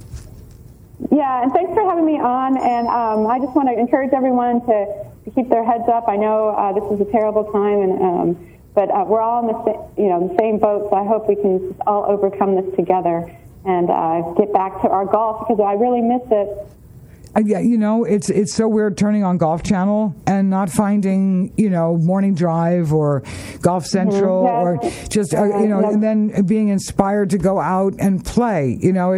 Yeah, and thanks for having me on. And I just want to encourage everyone to keep their heads up. I know this is a terrible time, but we're all in the same boat. So I hope we can all overcome this together and get back to our golf, because I really miss it.
Yeah, it's so weird turning on Golf Channel and not finding, Morning Drive or Golf Central or just, and then being inspired to go out and play.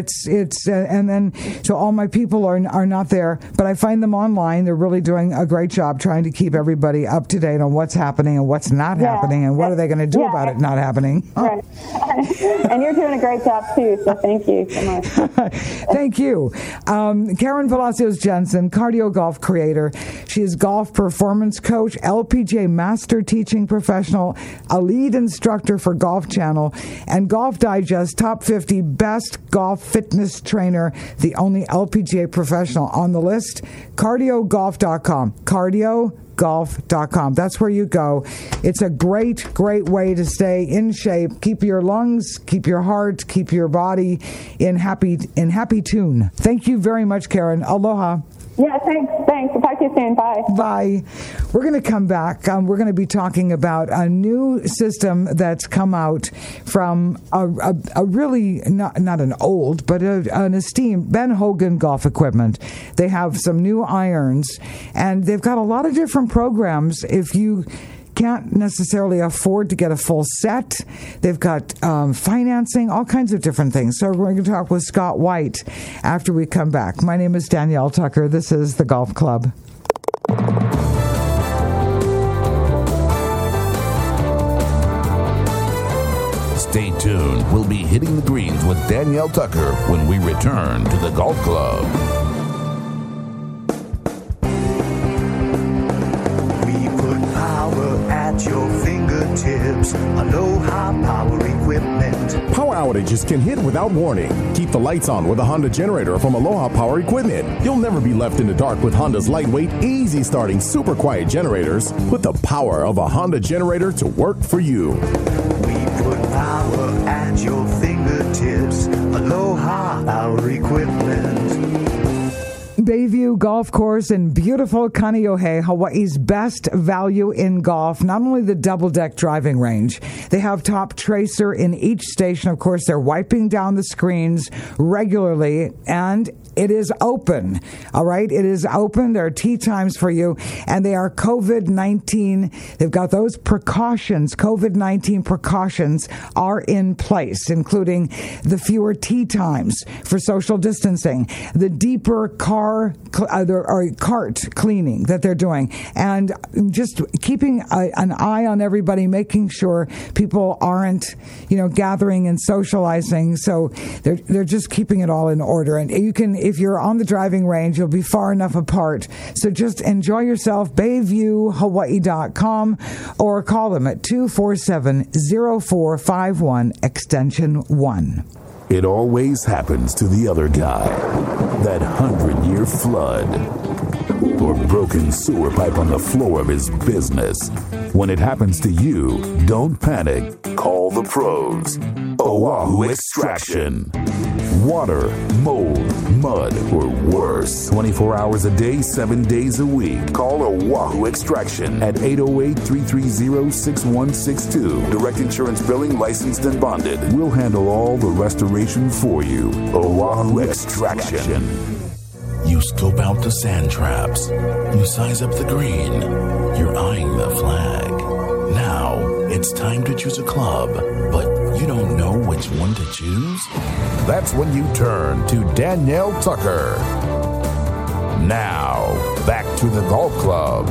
And then so all my people are not there, but I find them online. They're really doing a great job trying to keep everybody up to date on what's happening and what's not happening and what are they going to do about it not happening.
Right. And you're doing a great job too, so thank you so much.
Thank you. Karen Palacios Jensen, cardio golf creator. She is golf performance coach, LPGA master teaching professional, a lead instructor for Golf Channel, and Golf Digest top 50 best golf fitness trainer, the only LPGA professional on the list. CardioGolf.com. CardioGolf.com. That's where you go. It's a great, great way to stay in shape, keep your lungs, keep your heart, keep your body in happy tune. Thank you very much, Karen. Aloha.
Yeah, thanks. I'll talk to you soon. Bye.
Bye. We're going to come back. We're going to be talking about a new system that's come out from a really, not an old, but an esteemed Ben Hogan Golf Equipment. They have some new irons, and they've got a lot of different programs. If you can't necessarily afford to get a full set, they've got financing, all kinds of different things. So we're going to talk with Scott White after we come back. My name is Danielle Tucker. This is The Golf Club.
Stay tuned. We'll be hitting the greens with Danielle Tucker when we return to the Golf Club.
We put power at your fingertips. Aloha Power Equipment.
Power outages can hit without warning. Keep the lights on with a Honda generator from Aloha Power Equipment. You'll never be left in the dark with Honda's lightweight, easy starting, super quiet generators. Put the power of a Honda generator to work for you.
We put power at your fingertips. Aloha Power Equipment.
Bayview Golf Course in beautiful Kaneohe, Hawaii's best value in golf. Not only the double-deck driving range, they have top tracer in each station. Of course, they're wiping down the screens regularly, and it is open. All right, it is open. There are tee times for you, and they are COVID-19. They've got those precautions. COVID-19 precautions are in place, including the fewer tee times for social distancing, the deeper cart cleaning that they're doing, and just keeping an eye on everybody, making sure people aren't, gathering and socializing. So they're just keeping it all in order. And you can, if you're on the driving range, you'll be far enough apart. So just enjoy yourself. BayviewHawaii.com or call them at 247-0451 extension 1.
It always happens to the other guy. That 100-year flood or broken sewer pipe on the floor of his business. When it happens to you, don't panic. Call the pros. Oahu Extraction. Water, mold, mud, or worse. 24 hours a day, 7 days a week. Call Oahu Extraction at 808-330-6162. Direct insurance billing, licensed and bonded. We'll handle all the restoration for you. Oahu Extraction.
You scope out the sand traps. You size up the green. You're eyeing the flag. Now, it's time to choose a club, but you don't know which one to choose?
That's when you turn to Danielle Tucker. Now, back to the Golf Club.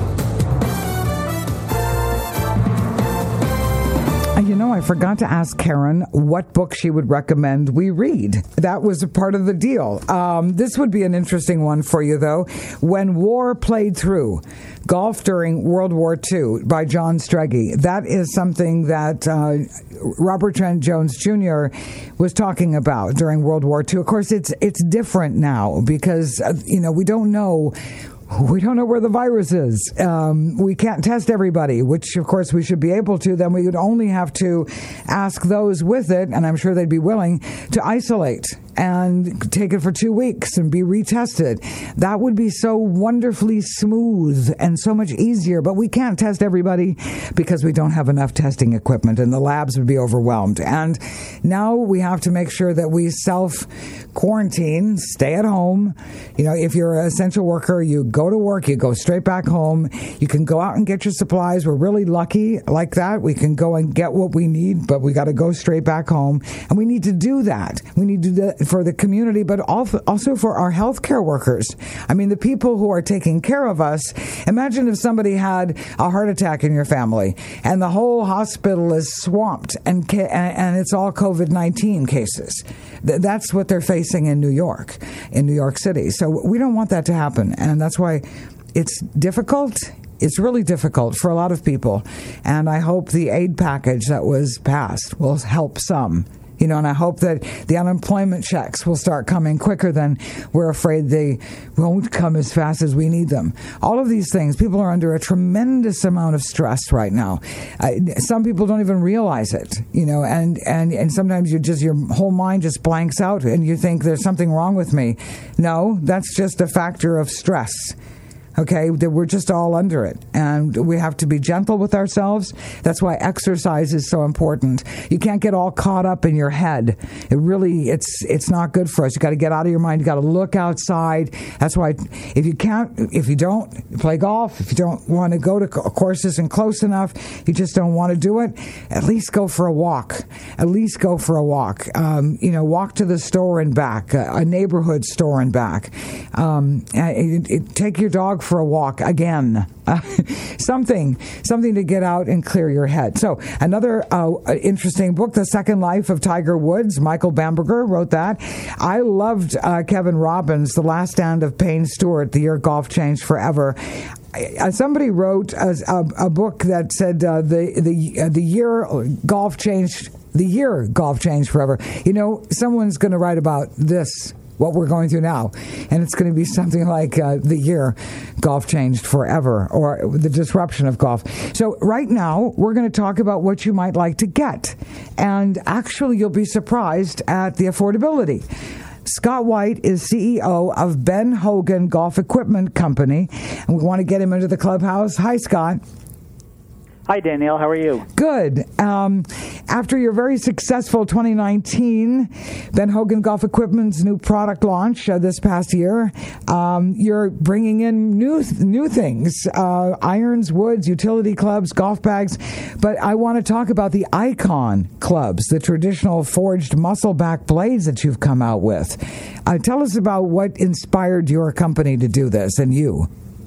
I forgot to ask Karen what book she would recommend we read. That was a part of the deal. This would be an interesting one for you, though. When War Played Through, Golf During World War II by John Strege. That is something that Robert Trent Jones Jr. was talking about during World War II. Of course, it's different now because, we don't know. We don't know where the virus is. We can't test everybody, which, of course, we should be able to. Then we would only have to ask those with it, and I'm sure they'd be willing, to isolate and take it for 2 weeks and be retested. That would be so wonderfully smooth and so much easier. But we can't test everybody because we don't have enough testing equipment, and the labs would be overwhelmed. And now we have to make sure that we self-quarantine, stay at home. If you're an essential worker, you go to work, you go straight back home. You can go out and get your supplies. We're really lucky like that. We can go and get what we need, but we got to go straight back home. And we need to do that. We need to do that for the community, but also for our healthcare workers. I mean, the people who are taking care of us. Imagine if somebody had a heart attack in your family and the whole hospital is swamped and it's all COVID-19 cases. That's what they're facing in New York City. So we don't want that to happen. And that's why it's difficult. It's really difficult for a lot of people. And I hope the aid package that was passed will help some. And I hope that the unemployment checks will start coming quicker than we're afraid they won't come as fast as we need them. All of these things, people are under a tremendous amount of stress right now. Some people don't even realize it, and sometimes your whole mind just blanks out and you think there's something wrong with me. No, that's just a factor of stress. Okay, that we're just all under it, and we have to be gentle with ourselves. That's why exercise is so important. You can't get all caught up in your head. It's not good for us. You got to get out of your mind. You got to look outside. That's why if you don't play golf, if you don't want to go to courses and close enough, you just don't want to do it, at least go for a walk. Walk to the store and back, a neighborhood store and back. Take your dog dog for a walk again. Something to get out and clear your head. So another interesting book, The Second Life of Tiger Woods. Michael Bamberger wrote that. I loved Kevin Robbins' The Last Stand of Payne Stewart, The Year Golf Changed Forever. Somebody wrote a book that said the year golf changed. The year golf changed forever. You know, someone's going to write about this, what we're going through now, and it's going to be something like the year golf changed forever, or the disruption of golf. So right now, we're going to talk about what you might like to get, and actually, you'll be surprised at the affordability. Scott White is CEO of Ben Hogan Golf Equipment Company, and we want to get him into the clubhouse. Hi, Scott.
Hi, Danielle. How are you?
Good. After your very successful 2019 Ben Hogan Golf Equipment's new product launch this past year, you're bringing in new things, irons, woods, utility clubs, golf bags. But I want to talk about the Icon clubs, the traditional forged muscle-back blades that you've come out with. Tell us about what inspired your company to do this, and you.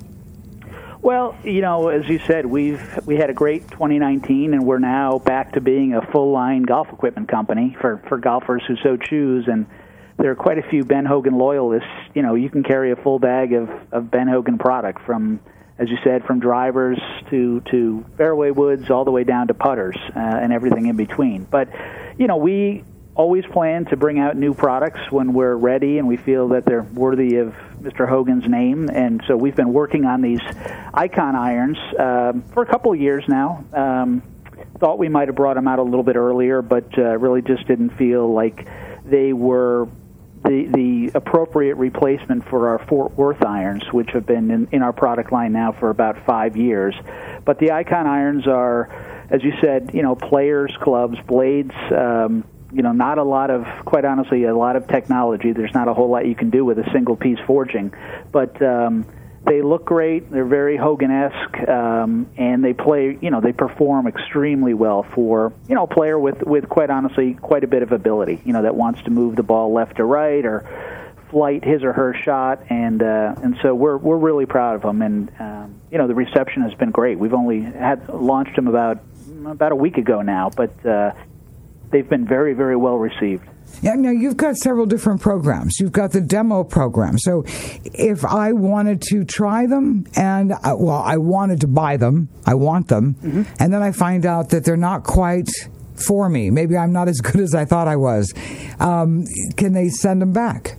Well, you know, as you said, we had a great 2019, and we're now back to being a full-line golf equipment company for golfers who so choose. And there are quite a few Ben Hogan loyalists. You know, you can carry a full bag of Ben Hogan product from, as you said, from drivers to fairway woods all the way down to putters and everything in between. But, you know, we always plan to bring out new products when we're ready and we feel that they're worthy of Mr. Hogan's name. And so we've been working on these Icon irons for a couple of years now. Thought we might have brought them out a little bit earlier, but really just didn't feel like they were the appropriate replacement for our Fort Worth irons, which have been in our product line now for about 5 years. But the Icon irons are, as you said, you know, players, clubs, blades, you know, not a lot of, quite honestly, a lot of technology. There's not a whole lot you can do with a single piece forging. But they look great. They're very Hogan-esque, and they play, you know, they perform extremely well for, you know, a player with quite honestly, quite a bit of ability, you know, that wants to move the ball left to right or flight his or her shot. And so we're really proud of them. And, you know, the reception has been great. We've only launched them about a week ago now, but they've been very, very well received.
Yeah, now you've got several different programs. You've got the demo program. So if I wanted to try them and, I wanted to buy them, I want them, and then I find out that they're not quite for me, maybe I'm not as good as I thought I was, can they send them back?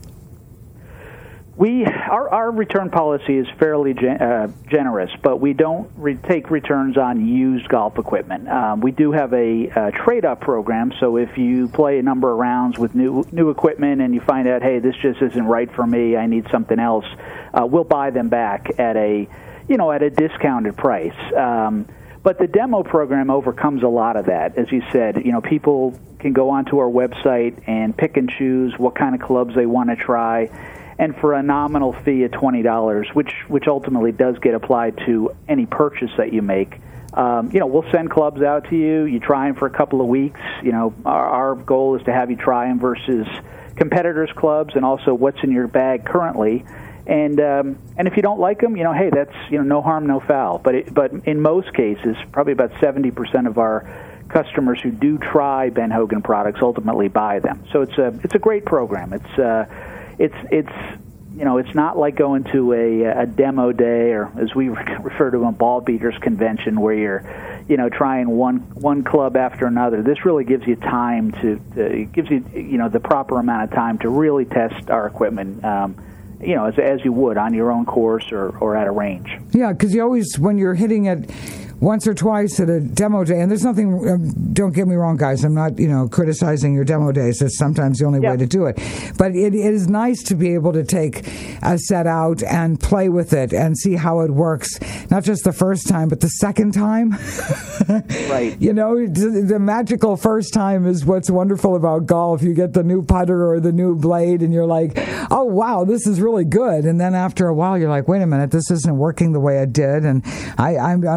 Our return policy is fairly generous, but we don't take returns on used golf equipment. We do have a trade-up program, so if you play a number of rounds with new equipment and you find out, hey, this just isn't right for me, I need something else, we'll buy them back at a discounted price. But the demo program overcomes a lot of that. As you said, you know, people can go onto our website and pick and choose what kind of clubs they want to try. And for a nominal fee of $20, which ultimately does get applied to any purchase that you make, you know, we'll send clubs out to you. You try them for a couple of weeks. You know, our goal is to have you try them versus competitors' clubs, and also what's in your bag currently. And if you don't like them, you know, hey, that's, you know, no harm, no foul. But in most cases, probably about 70% of our customers who do try Ben Hogan products ultimately buy them. So it's a great program. It's you know, it's not like going to a demo day, or as we refer to a ball beaters convention, where you're, you know, trying one club after another. This really gives you time it gives you, you know, the proper amount of time to really test our equipment, you know, as you would on your own course or at a range.
Yeah, because you always, when you're hitting it once or twice at a demo day, and there's nothing, don't get me wrong, guys, I'm not, you know, criticizing your demo days. That's sometimes the only way to do it. But it is nice to be able to take a set out and play with it and see how it works, not just the first time, but the second time.
Right.
You know, the magical first time is what's wonderful about golf. You get the new putter or the new blade, and you're like, oh, wow, this is really good. And then after a while, you're like, wait a minute, this isn't working the way it did, and I don't know what's going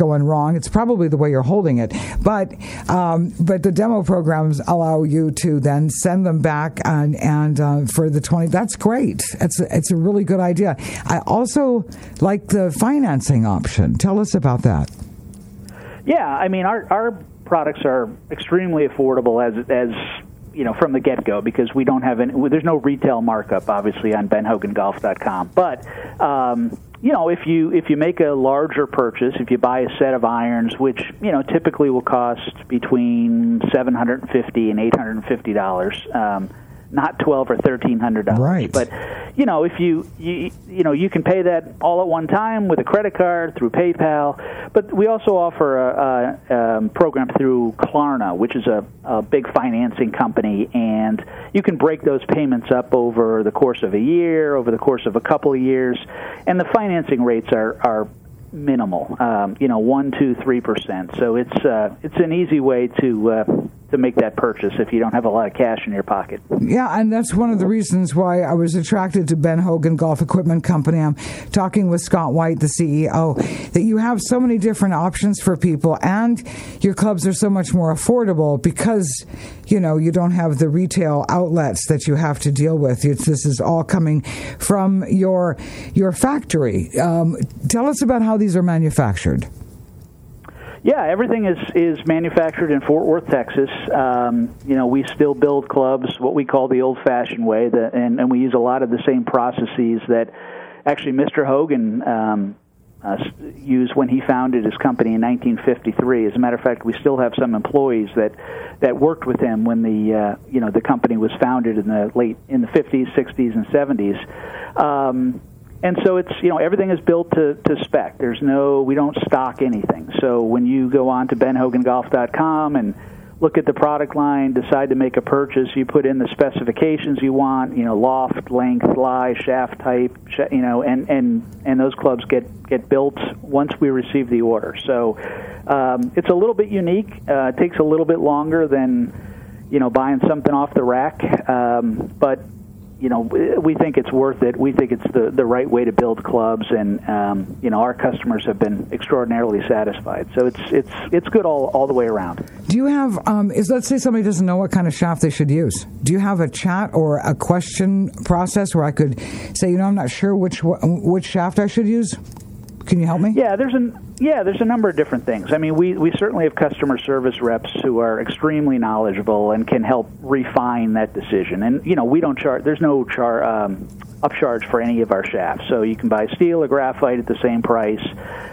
going wrong. It's probably the way you're holding it. But the demo programs allow you to then send them back and for the 20. That's great. It's a really good idea. I also like the financing option. Tell us about that.
Yeah, I mean, our products are extremely affordable as from the get-go, because we don't have there's no retail markup, obviously, on benhogangolf.com. But if you make a larger purchase, if you buy a set of irons, which typically will cost between $750 and $850, not $1,200 or $1,300.
Right.
But if you can pay that all at one time with a credit card through PayPal. But we also offer a program through Klarna, which is a big financing company, and you can break those payments up over the course of a year, over the course of a couple of years, and the financing rates are minimal. 1%, 2%, 3%. So it's an easy way to make that purchase if you don't have a lot of cash in your pocket.
Yeah, and that's one of the reasons why I was attracted to Ben Hogan Golf Equipment Company. I'm talking with Scott White, the CEO, that you have so many different options for people, and your clubs are so much more affordable because, you don't have the retail outlets that you have to deal with. This is all coming from your factory. Tell us about how these are manufactured.
Yeah, everything is manufactured in Fort Worth, Texas. We still build clubs what we call the old-fashioned way, and we use a lot of the same processes that actually Mr. Hogan used when he founded his company in 1953. As a matter of fact, we still have some employees that worked with him when the company was founded in the 50s, 60s, and 70s. And so it's, everything is built to spec. We don't stock anything. So when you go on to benhogangolf.com and look at the product line, decide to make a purchase, you put in the specifications you want, loft, length, lie, shaft type, and those clubs get built once we receive the order. So it's a little bit unique. It takes a little bit longer than, buying something off the rack. But we think it's worth it. We think it's the right way to build clubs, and our customers have been extraordinarily satisfied. So it's good all the way around.
Do you have let's say somebody doesn't know what kind of shaft they should use? Do you have a chat or a question process where I could say, I'm not sure which shaft I should use? Can you help me?
Yeah, there's a number of different things. I mean, we certainly have customer service reps who are extremely knowledgeable and can help refine that decision. And we don't charge. There's no upcharge for any of our shafts. So you can buy steel or graphite at the same price,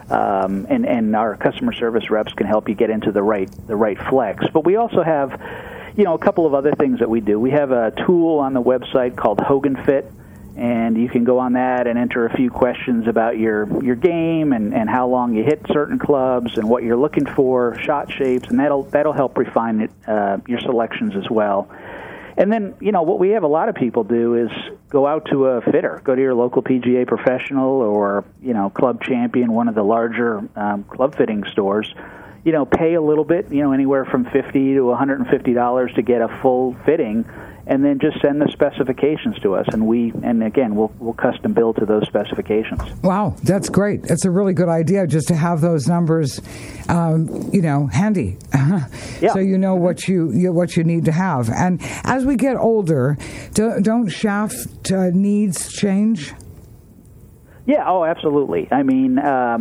and our customer service reps can help you get into the right flex. But we also have, a couple of other things that we do. We have a tool on the website called Hogan Fit. And you can go on that and enter a few questions about your game and how long you hit certain clubs and what you're looking for, shot shapes, and that'll help refine your selections as well. And then, what we have a lot of people do is go out to a fitter, go to your local PGA professional or, Club Champion, one of the larger club fitting stores, pay a little bit, anywhere from $50 to $150 to get a full fitting, and then just send the specifications to us, and we'll custom build to those specifications.
Wow, that's great. It's a really good idea just to have those numbers, handy,
Yeah.
So what you need to have. And as we get older, don't shaft needs change?
Yeah. Oh, absolutely. I mean.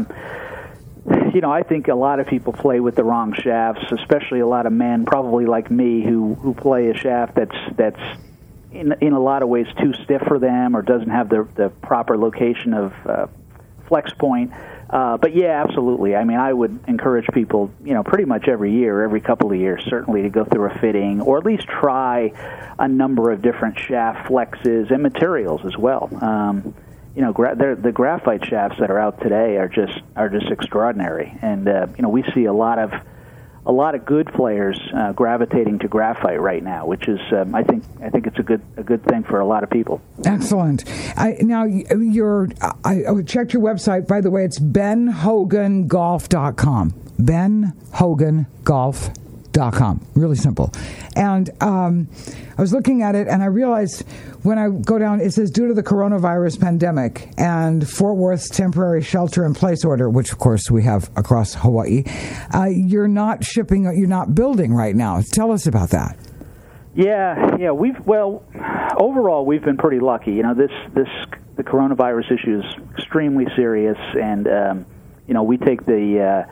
I think a lot of people play with the wrong shafts, especially a lot of men, probably like me, who play a shaft that's in a lot of ways too stiff for them or doesn't have the proper location of flex point. But yeah, absolutely. I mean, I would encourage people, pretty much every couple of years, certainly to go through a fitting or at least try a number of different shaft flexes and materials as well. The graphite shafts that are out today are just extraordinary, and we see a lot of good players gravitating to graphite right now, which is I think it's a good thing for a lot of people.
Excellent. I checked your website. By the way, it's benhogangolf.com. benhogangolf.com. golfclub.com. Really simple. And I was looking at it, and I realized when I go down, it says due to the coronavirus pandemic and Fort Worth's temporary shelter-in-place order, which, of course, we have across Hawaii, you're not shipping, you're not building right now. Tell us about that.
Yeah. Overall, we've been pretty lucky. You know, the coronavirus issue is extremely serious, and we take the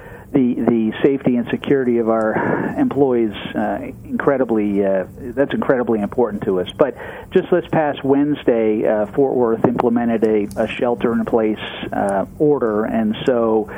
safety and security of our employees incredibly important to us. But just this past Wednesday, Fort Worth implemented a shelter-in-place order, and so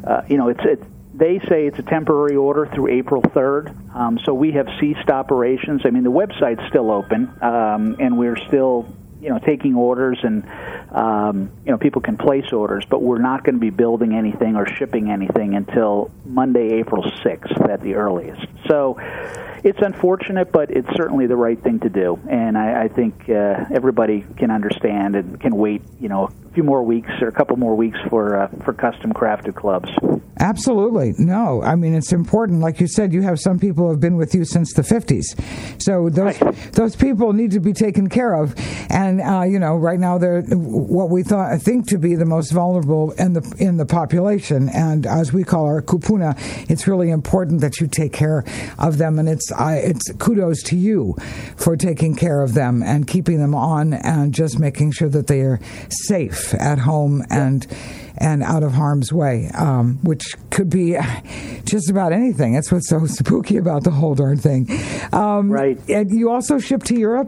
they say it's a temporary order through April 3rd. So we have ceased operations. I mean, the website's still open, and we're still taking orders, and people can place orders, but we're not going to be building anything or shipping anything until Monday, April 6th at the earliest. So it's unfortunate, but it's certainly the right thing to do, and I think everybody can understand and can wait, a few more weeks or a couple more weeks for custom crafted clubs.
Absolutely. No, I mean, it's important. Like you said, you have some people who have been with you since the 50s. So those people need to be taken care of. And, right now they're what we think to be the most vulnerable in the population. And as we call our kupuna, it's really important that you take care of them. And it's kudos to you for taking care of them and keeping them on and just making sure that they are safe at home and out of harm's way, which could be just about anything. That's what's so spooky about the whole darn thing.
Right.
And you also ship to Europe?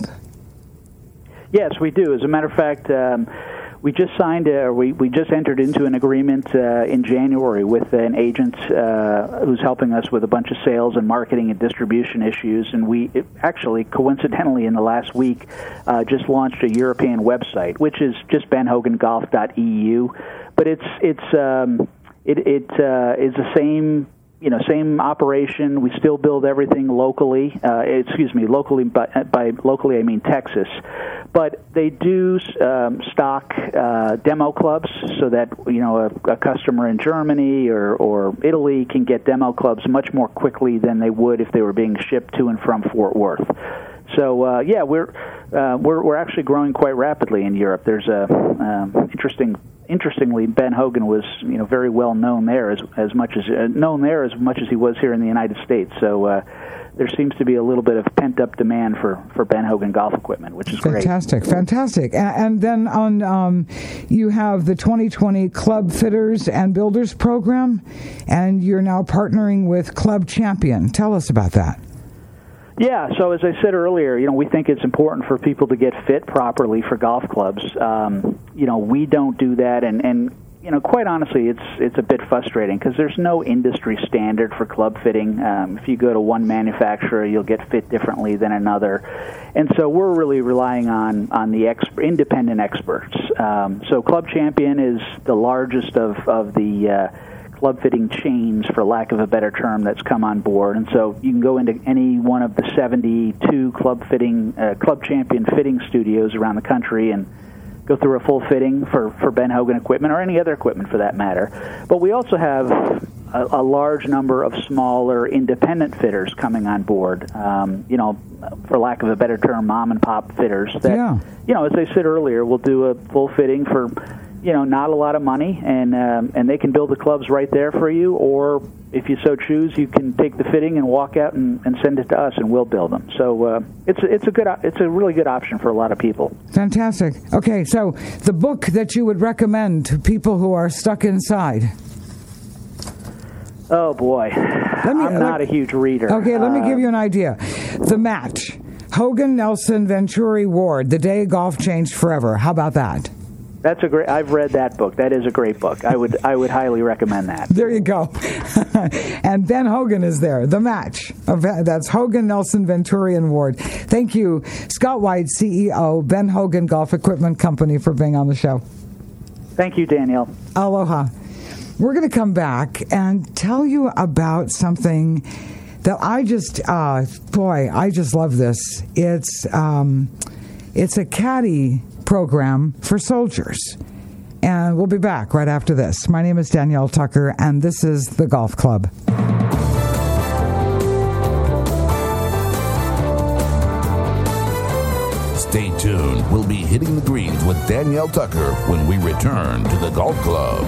Yes, we do. As a matter of fact, we just we just entered into an agreement in January with an agent who's helping us with a bunch of sales and marketing and distribution issues, and we actually, coincidentally, in the last week, just launched a European website, which is just benhogangolf.eu. But it is the same operation. We still build everything locally. Locally. By locally, I mean Texas. But they do stock demo clubs so that a customer in Germany or Italy can get demo clubs much more quickly than they would if they were being shipped to and from Fort Worth. So we're actually growing quite rapidly in Europe. There's Interestingly, Ben Hogan was very well known there as much as he was here in the United States. So there seems to be a little bit of pent up demand for Ben Hogan golf equipment, which is
fantastic. And then on you have the 2020 Club Fitters and Builders program, and you're now partnering with Club Champion. Tell us about that.
Yeah, so as I said earlier, we think it's important for people to get fit properly for golf clubs. We don't do that, and quite honestly, it's a bit frustrating because there's no industry standard for club fitting. If you go to one manufacturer, you'll get fit differently than another, and so we're really relying on the independent experts. So Club Champion is the largest of the club fitting chains, for lack of a better term, that's come on board. And so you can go into any one of the 72 Club Champion fitting studios around the country and go through a full fitting for Ben Hogan equipment or any other equipment for that matter. But we also have a large number of smaller independent fitters coming on board, for lack of a better term, mom and pop fitters that, as I said earlier, will do a full fitting for not a lot of money, and they can build the clubs right there for you, or if you so choose, you can take the fitting and walk out and send it to us, and we'll build them. So it's a really good option for a lot of people.
Fantastic. Okay, so the book that you would recommend to people who are stuck inside.
Oh boy, I'm not a huge reader.
Okay, let me give you an idea. The Match, Hogan, Nelson, Venturi, Ward, The Day Golf Changed Forever. How about that?
That's a great. I've read that book. That is a great book. I would highly recommend that.
There you go. And Ben Hogan is there. The Match. That's Hogan, Nelson, Venturi, and Ward. Thank you, Scott White, CEO, Ben Hogan Golf Equipment Company, for being on the show.
Thank you, Danielle.
Aloha. We're going to come back and tell you about something that I just love this. It's a caddy program for soldiers. And we'll be back right after this. My name is Danielle Tucker, and this is The Golf Club.
Stay tuned. We'll be hitting the greens with Danielle Tucker when we return to the Golf Club.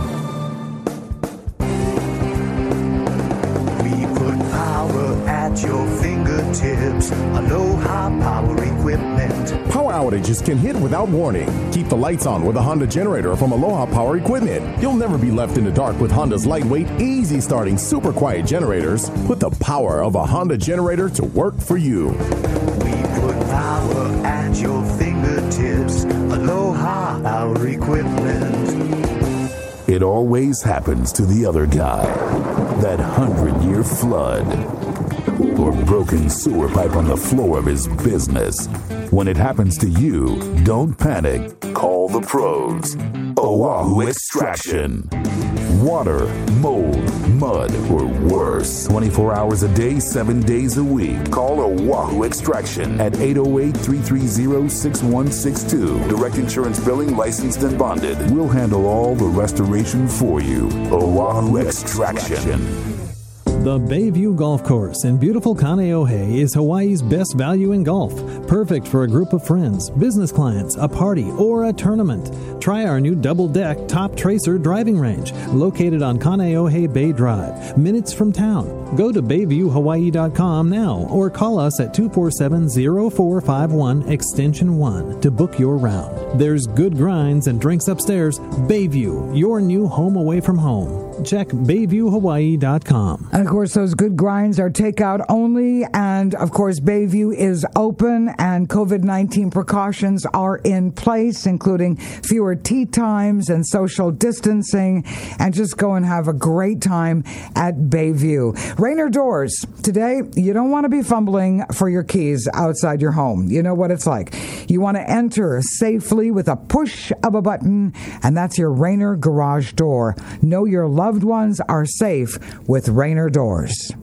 We put power at your fingertips. Aloha Power Equipment.
Power outages can hit without warning. Keep the lights on with a Honda generator from Aloha Power Equipment. You'll never be left in the dark with Honda's lightweight, easy starting, super quiet generators. Put the power of a Honda generator to work for you.
We put power at your fingertips. Aloha Power Equipment.
It always happens to the other guy. That 100-year flood. Or broken sewer pipe on the floor of his business. When it happens to you, don't panic. Call the pros. Oahu Extraction. Water, mold, mud, or worse. 24 hours a day, 7 days a week. Call Oahu Extraction at 808-330-6162. Direct insurance billing, licensed and bonded. We'll handle all the restoration for you. Oahu Extraction.
The Bayview Golf Course in beautiful Kaneohe is Hawaii's best value in golf. Perfect for a group of friends, business clients, a party, or a tournament. Try our new double-deck Top Tracer driving range, located on Kaneohe Bay Drive, minutes from town. Go to BayviewHawaii.com now or call us at 247-0451 extension 1 to book your round. There's good grinds and drinks upstairs. Bayview, your new home away from home. Check BayviewHawaii.com.
And of course, those good grinds are takeout only. And of course, Bayview is open and COVID-19 precautions are in place, including fewer tee times and social distancing. And just go and have a great time at Bayview. Rainer Doors. Today, you don't want to be fumbling for your keys outside your home. You know what it's like. You want to enter safely with a push of a button, and that's your Rainer garage door. Know your loved ones are safe with Rainer Doors.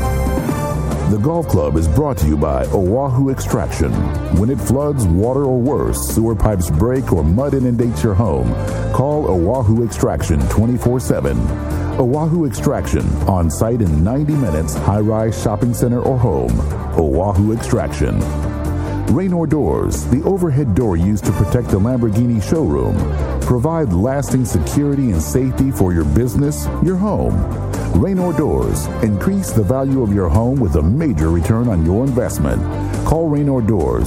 The Golf Club is brought to you by Oahu Extraction. When it floods, water or worse, sewer pipes break, or mud inundates your home, call Oahu Extraction 24/7. Oahu Extraction, on site in 90 minutes, high-rise shopping center or home. Oahu Extraction. Raynor Doors, the overhead door used to protect the Lamborghini showroom. Provide lasting security and safety for your business, your home. Raynor Doors, increase the value of your home with a major return on your investment. Call Raynor Doors,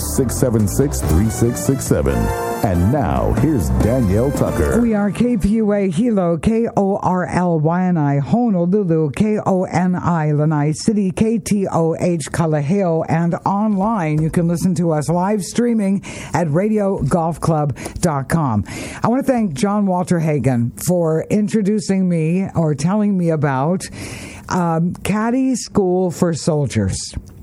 676-3667. And now, here's Danielle Tucker.
We are KPUA Hilo, KORLYNI Honolulu, KONI Lanai City, KTOH Kalaheo, and online. You can listen to us live streaming at RadioGolfClub.com. I want to thank John Walter Hagen for introducing me or telling me about Caddy School for Soldiers.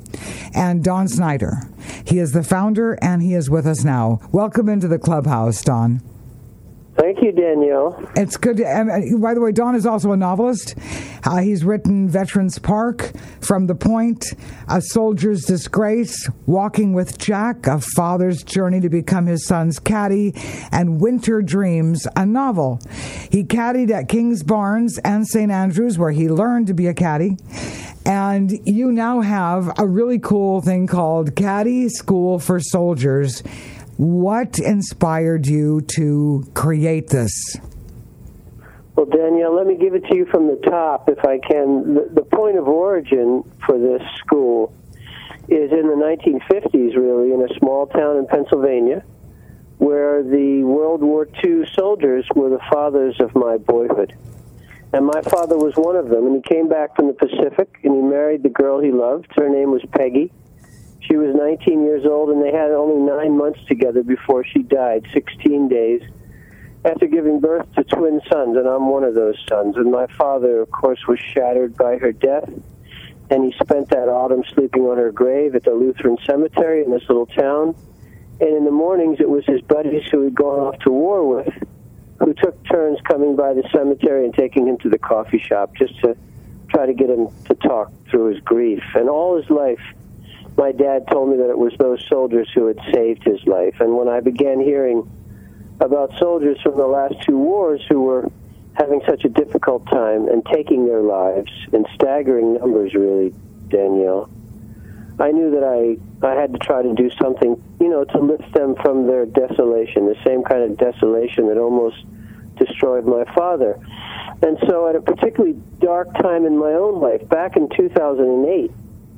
And Don Snyder. He is the founder, and he is with us now. Welcome into the clubhouse, Don.
Thank you, Danielle.
It's good to, by the way, Don is also a novelist. He's written Veterans Park, From the Point, A Soldier's Disgrace, Walking with Jack, A Father's Journey to Become His Son's Caddy, and Winter Dreams, a novel. He caddied at King's Barnes and St. Andrews, where he learned to be a caddy. And you now have a really cool thing called Caddy School for Soldiers. What inspired you to create this?
Well, Danielle, let me give it to you from the top, if I can. The point of origin for this school is in the 1950s, really, in a small town in Pennsylvania, where the World War II soldiers were the fathers of my boyhood. And my father was one of them, and he came back from the Pacific, and he married the girl he loved. Her name was Peggy. She was 19 years old, and they had only 9 months together before she died, 16 days, after giving birth to twin sons, and I'm one of those sons. And my father, of course, was shattered by her death, and he spent that autumn sleeping on her grave at the Lutheran cemetery in this little town. And in the mornings, it was his buddies who he'd gone off to war with, who took turns coming by the cemetery and taking him to the coffee shop just to try to get him to talk through his grief. And all his life, my dad told me that it was those soldiers who had saved his life. And when I began hearing about soldiers from the last 2 wars who were having such a difficult time and taking their lives in staggering numbers, really, Danielle, I knew that I had to try to do something, to lift them from their desolation, the same kind of desolation that almost destroyed my father. And so at a particularly dark time in my own life, back in 2008,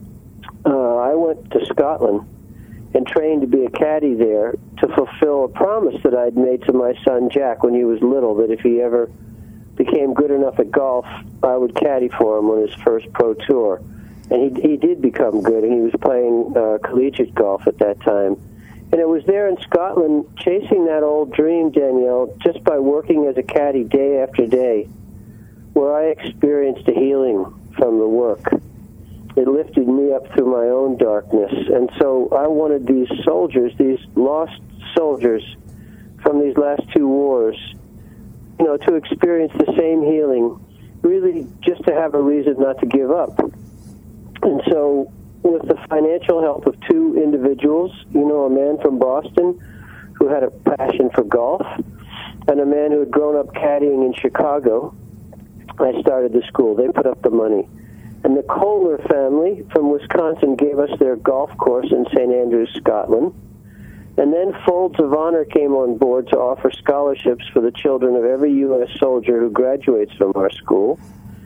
I went to Scotland and trained to be a caddy there to fulfill a promise that I'd made to my son Jack when he was little, that if he ever became good enough at golf, I would caddy for him on his first pro tour. And he did become good, and he was playing collegiate golf at that time. And it was there in Scotland, chasing that old dream, Danielle, just by working as a caddy day after day, where I experienced a healing from the work. It lifted me up through my own darkness. And so I wanted these soldiers, these lost soldiers from these last two wars, to experience the same healing, really just to have a reason not to give up. And so with the financial help of two individuals, a man from Boston who had a passion for golf and a man who had grown up caddying in Chicago, I started the school. They put up the money. And the Kohler family from Wisconsin gave us their golf course in St. Andrews, Scotland. And then Folds of Honor came on board to offer scholarships for the children of every U.S. soldier who graduates from our school.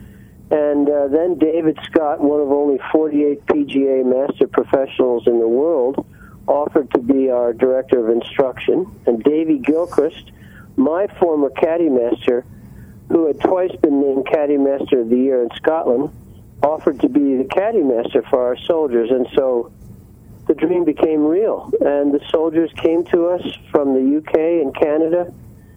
And then David Scott, one of only 48 PGA master professionals in the world, offered to be our director of instruction. And Davey Gilchrist, my former caddy master, who had twice been named Caddy Master of the Year in Scotland, offered to be the caddy master for our soldiers. And so the dream became real. And the soldiers came to us from the UK and Canada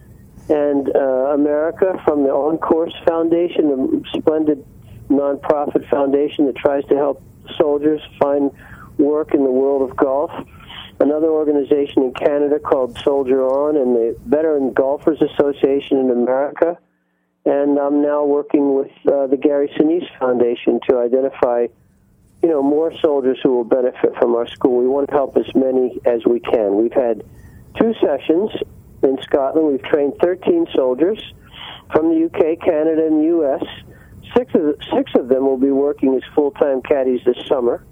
and America, from the On Course Foundation, a splendid nonprofit foundation that tries to help soldiers find work in the world of golf. Another organization in Canada called Soldier On, and the Veteran Golfers Association in America. And I'm now working with the Gary Sinise Foundation to identify, more soldiers who will benefit from our school. We want to help as many as we can. We've had 2 sessions in Scotland. We've trained 13 soldiers from the UK, Canada, and the U.S. Six of them will be working as full-time caddies this summer.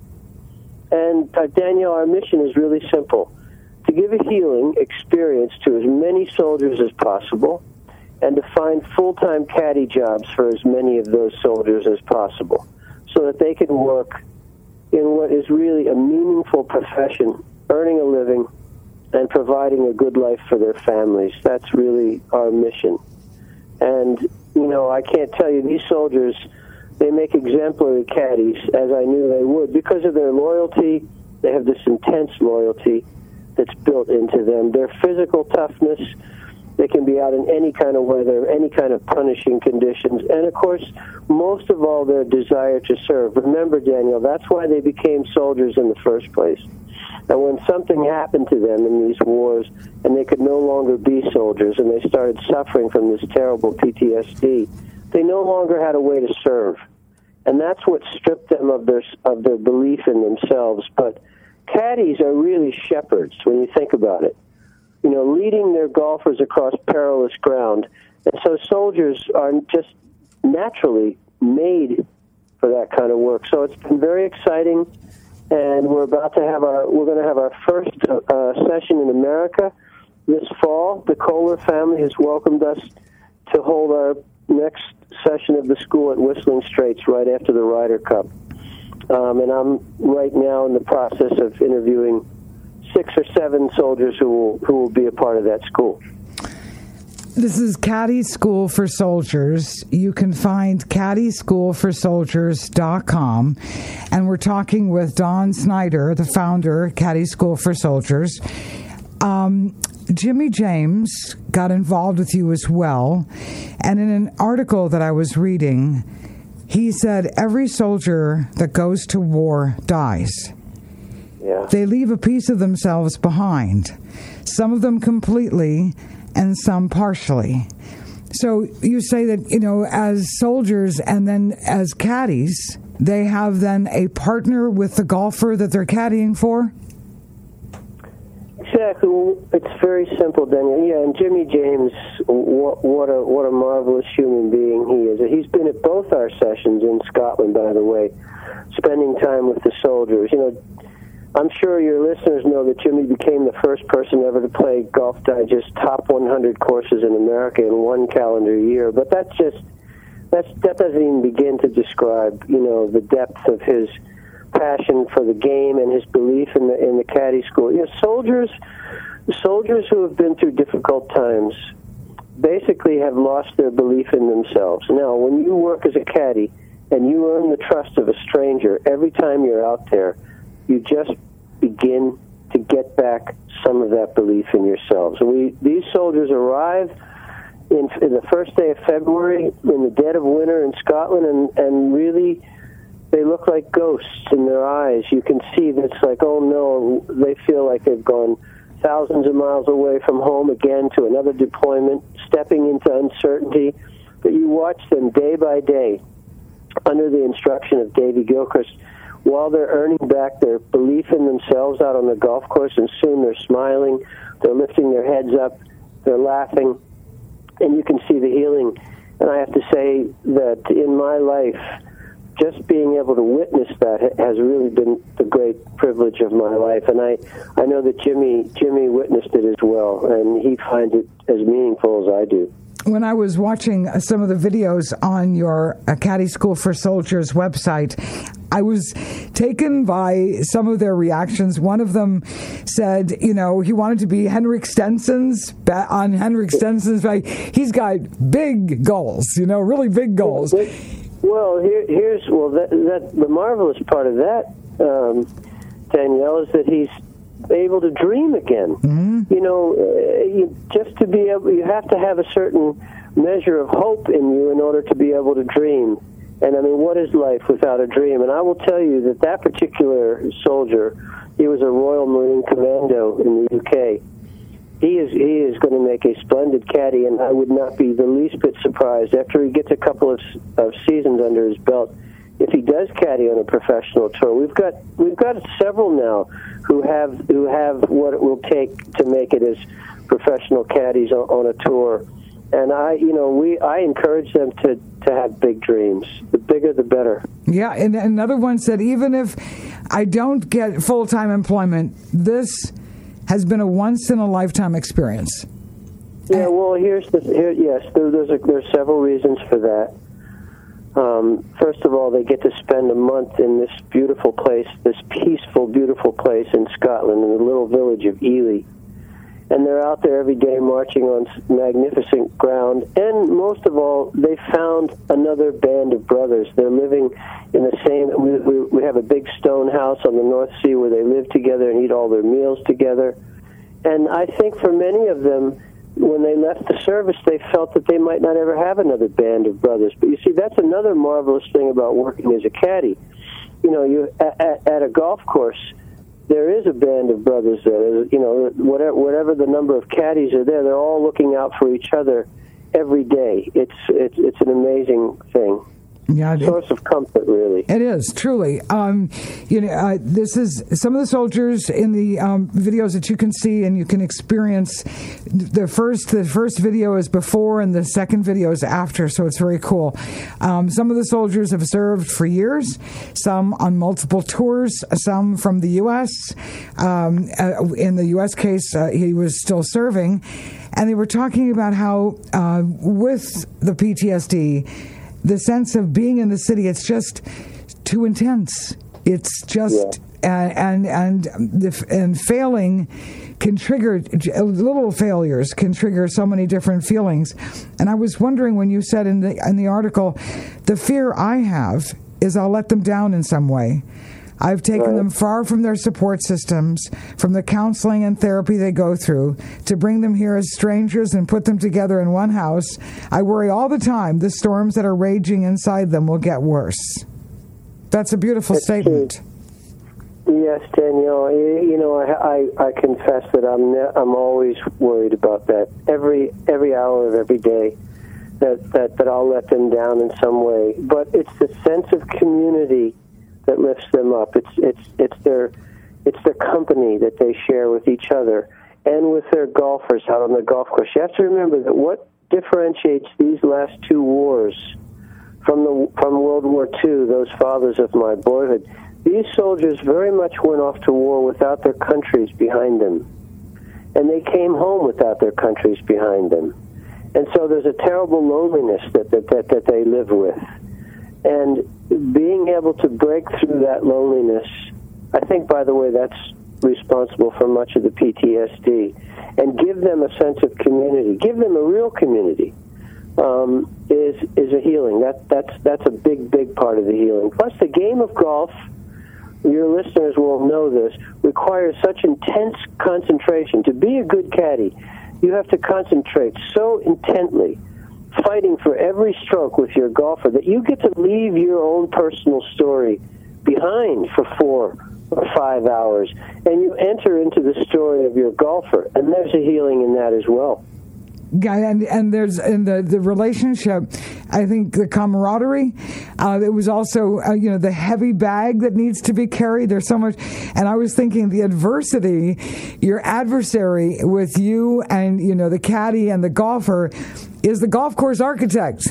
And, Danielle, our mission is really simple: to give a healing experience to as many soldiers as possible and to find full-time caddy jobs for as many of those soldiers as possible so that they can work in what is really a meaningful profession, earning a living and providing a good life for their families. That's really our mission. And, I can't tell you, these soldiers, they make exemplary caddies, as I knew they would, because of their loyalty. They have this intense loyalty that's built into them. Their physical toughness, they can be out in any kind of weather, any kind of punishing conditions. And, of course, most of all, their desire to serve. Remember, Daniel, that's why they became soldiers in the first place. And when something happened to them in these wars and they could no longer be soldiers and they started suffering from this terrible PTSD, they no longer had a way to serve. And that's what stripped them of their belief in themselves. But caddies are really shepherds when you think about it, leading their golfers across perilous ground. And so soldiers are just naturally made for that kind of work. So it's been very exciting. And we're going to have our first session in America this fall. The Kohler family has welcomed us to hold our next session of the school at Whistling Straits right after the Ryder Cup. And I'm right now in the process of interviewing 6 or 7 soldiers who will be a part of that school.
This is Caddy School for Soldiers. You can find caddyschoolforsoldiers.com. And we're talking with Don Snyder, the founder of Caddy School for Soldiers. Jimmy James got involved with you as well. And in an article that I was reading, he said every soldier that goes to war dies.
Yeah.
They leave a piece of themselves behind. Some of them completely and some partially. So you say that, as soldiers and then as caddies, they have then a partner with the golfer that they're caddying for?
Exactly. Well, it's very simple, Daniel. Yeah, and Jimmy James, what a marvelous human being he is. He's been at both our sessions in Scotland, by the way, spending time with the soldiers. I'm sure your listeners know that Jimmy became the first person ever to play Golf Digest top 100 courses in America in one calendar year. But that doesn't even begin to describe, the depth of his passion for the game and his belief in the caddy school. Soldiers who have been through difficult times basically have lost their belief in themselves. Now, when you work as a caddy and you earn the trust of a stranger every time you're out there, you just begin to get back some of that belief in yourselves. These soldiers arrive in the first day of February in the dead of winter in Scotland, and really they look like ghosts in their eyes. You can see that it's like, oh no, they feel like they've gone thousands of miles away from home again to another deployment, stepping into uncertainty. But you watch them day by day under the instruction of Davy Gilchrist while they're earning back their belief in themselves out on the golf course, and soon they're smiling, they're lifting their heads up, they're laughing, and you can see the healing. And I have to say that in my life, just being able to witness that has really been the great privilege of my life. And I know that Jimmy witnessed it as well, and he finds it as meaningful as I do.
When I was watching some of the videos on your Caddy School for Soldiers website, I was taken by some of their reactions. One of them said, he wanted to be Henrik Stenson's way. He's got big goals, really big goals.
Well, here's the marvelous part of that, Danielle, is that he's able to dream again. Mm-hmm. Just to be able, you have to have a certain measure of hope in you in order to be able to dream. And I mean, what is life without a dream? And I will tell you that particular soldier, he was a Royal Marine Commando in the UK. He is going to make a splendid caddy, and I would not be the least bit surprised after he gets a couple of seasons under his belt if he does caddy on a professional tour. We've got several now who have what it will take to make it as professional caddies on a tour, and I encourage them to have big dreams. The bigger, the better.
Yeah, and another one said, even if I don't get full-time employment, this has been a once-in-a-lifetime experience.
Yeah, well, there's several reasons for that. First of all, they get to spend a month in this beautiful place, this peaceful, beautiful place in Scotland, in the little village of Ely. And they're out there every day marching on magnificent ground. And most of all, they found another band of brothers. They're living in the same, we have a big stone house on the North Sea where they live together and eat all their meals together. And I think for many of them, when they left the service, they felt that they might not ever have another band of brothers. But you see, that's another marvelous thing about working as a caddy. You at a golf course, there is a band of brothers there. Whatever the number of caddies are there, they're all looking out for each other every day. It's an amazing thing.
Yeah,
source of comfort, really.
It is, truly. This is some of the soldiers in the videos that you can see and you can experience. The first video is before and the second video is after, so it's very cool. Some of the soldiers have served for years, some on multiple tours, some from the U.S. In the U.S. case, he was still serving, and they were talking about how with the PTSD, the sense of being in the city, it's just too intense. It's just and failing can trigger, little failures can trigger so many different feelings. And I was wondering, when you said in the article, the fear I have is I'll let them down in some way. I've taken them far from their support systems, from the counseling and therapy they go through, to bring them here as strangers and put them together in one house. I worry all the time the storms that are raging inside them will get worse. That's a beautiful statement.
Yes, Danielle. I confess that I'm always worried about that. Every hour of every day, that I'll let them down in some way. But it's the sense of community that lifts them up. It's their company that they share with each other and with their golfers out on the golf course. You have to remember that what differentiates these last two wars from World War II, those fathers of my boyhood, these soldiers very much went off to war without their countries behind them. And they came home without their countries behind them. And so there's a terrible loneliness that they live with. And being able to break through that loneliness, I think, by the way, that's responsible for much of the PTSD, and give them a sense of community, give them a real community, is a healing. That's a big part of the healing. Plus, the game of golf, your listeners will know this, requires such intense concentration. To be a good caddy, you have to concentrate so intently, fighting for every stroke with your golfer, that you get to leave your own personal story behind for 4 or 5 hours, and you enter into the story of your golfer, and there's a healing in that as well.
Yeah, and there's in the relationship, I think the camaraderie. It was also the heavy bag that needs to be carried. There's so much, and I was thinking the adversity, your adversary with you and the caddy and the golfer is the golf course architect,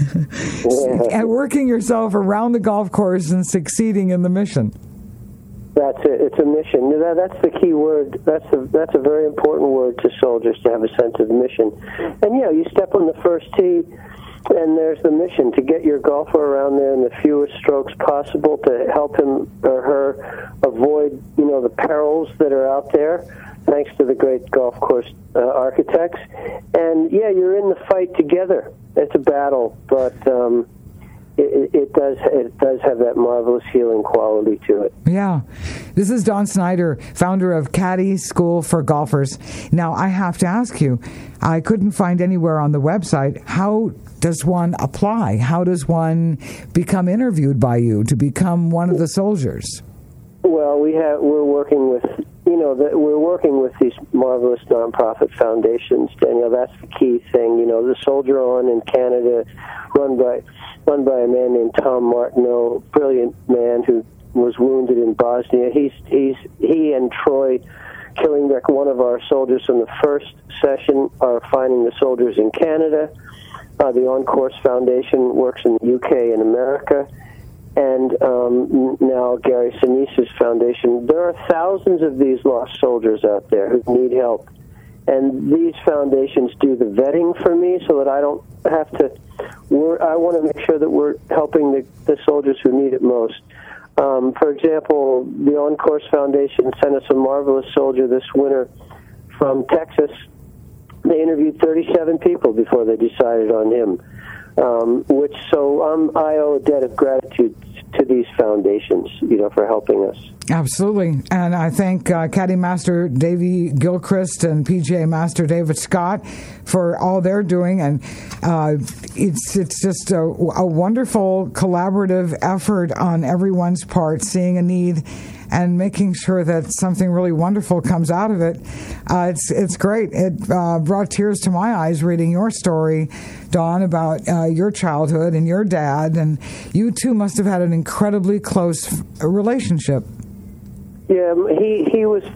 and working yourself around the golf course and succeeding in the mission.
That's it. It's a mission. That's the key word. That's a very important word to soldiers, to have a sense of mission. And you step on the first tee, and there's the mission to get your golfer around there in the fewest strokes possible, to help him or her avoid the perils that are out there, thanks to the great golf course architects. And you're in the fight together. It's a battle, but it does have that marvelous healing quality to it.
Yeah. This is Don Snyder, founder of Caddy School for Golfers. Now, I have to ask you, I couldn't find anywhere on the website, how does one apply? How does one become interviewed by you to become one of the soldiers?
Well, we're working with these marvelous nonprofit foundations, Danielle. That's the key thing. The Soldier On in Canada, run by a man named Tom Martineau, brilliant man who was wounded in Bosnia. He and Troy Killingbeck, one of our soldiers from the first session, are finding the soldiers in Canada. The On Course Foundation works in the UK and America. And now Gary Sinise's foundation. There are thousands of these lost soldiers out there who need help. And these foundations do the vetting for me so that I don't have to. I want to make sure that we're helping the soldiers who need it most. For example, the On Course Foundation sent us a marvelous soldier this winter from Texas. They interviewed 37 people before they decided on him. I owe a debt of gratitude to these foundations, for helping us.
Absolutely. And I thank Caddy Master Davey Gilchrist and PGA Master David Scott for all they're doing. And it's just a wonderful collaborative effort on everyone's part, seeing a need and making sure that something really wonderful comes out of it. It's great. It brought tears to my eyes reading your story, Dawn, about your childhood and your dad, and you two must have had an incredibly close relationship.
Yeah, he was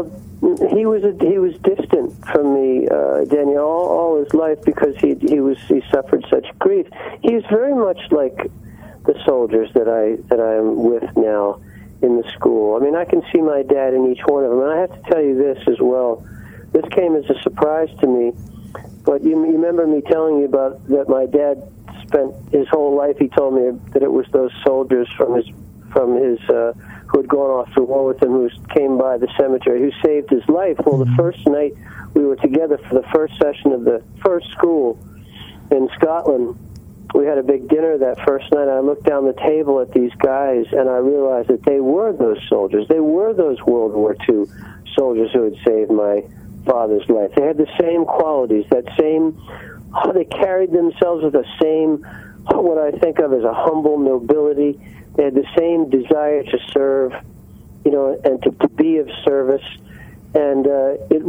distant from me, Daniel, all his life, because he suffered such grief. He's very much like the soldiers that I am with now in the school. I mean, I can see my dad in each one of them. And I have to tell you this as well. This came as a surprise to me. But you remember me telling you about that my dad spent his whole life, he told me that it was those soldiers from his who had gone off to war with him, who came by the cemetery, who saved his life. Well, the first night we were together for the first session of the first school in Scotland, we had a big dinner that first night. I looked down the table at these guys, and I realized that they were those soldiers. They were those World War II soldiers who had saved my father's life. They had the same qualities, they carried themselves with the same, what I think of as a humble nobility. They had the same desire to serve, and to be of service. And it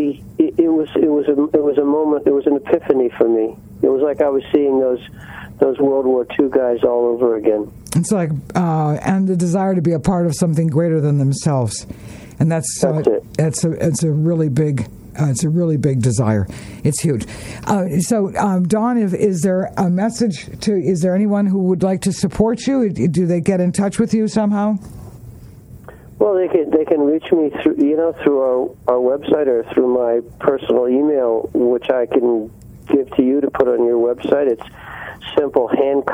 was a moment. It was an epiphany for me. It was like I was seeing those World War II guys all over again.
It's like and the desire to be a part of something greater than themselves, and that's it. It's a really big. It's a really big desire. It's huge. So, Dawn, is there a message is there anyone who would like to support you? Do they get in touch with you somehow?
Well, they can reach me through our website or through my personal email, which I can give to you to put on your website. It's simple,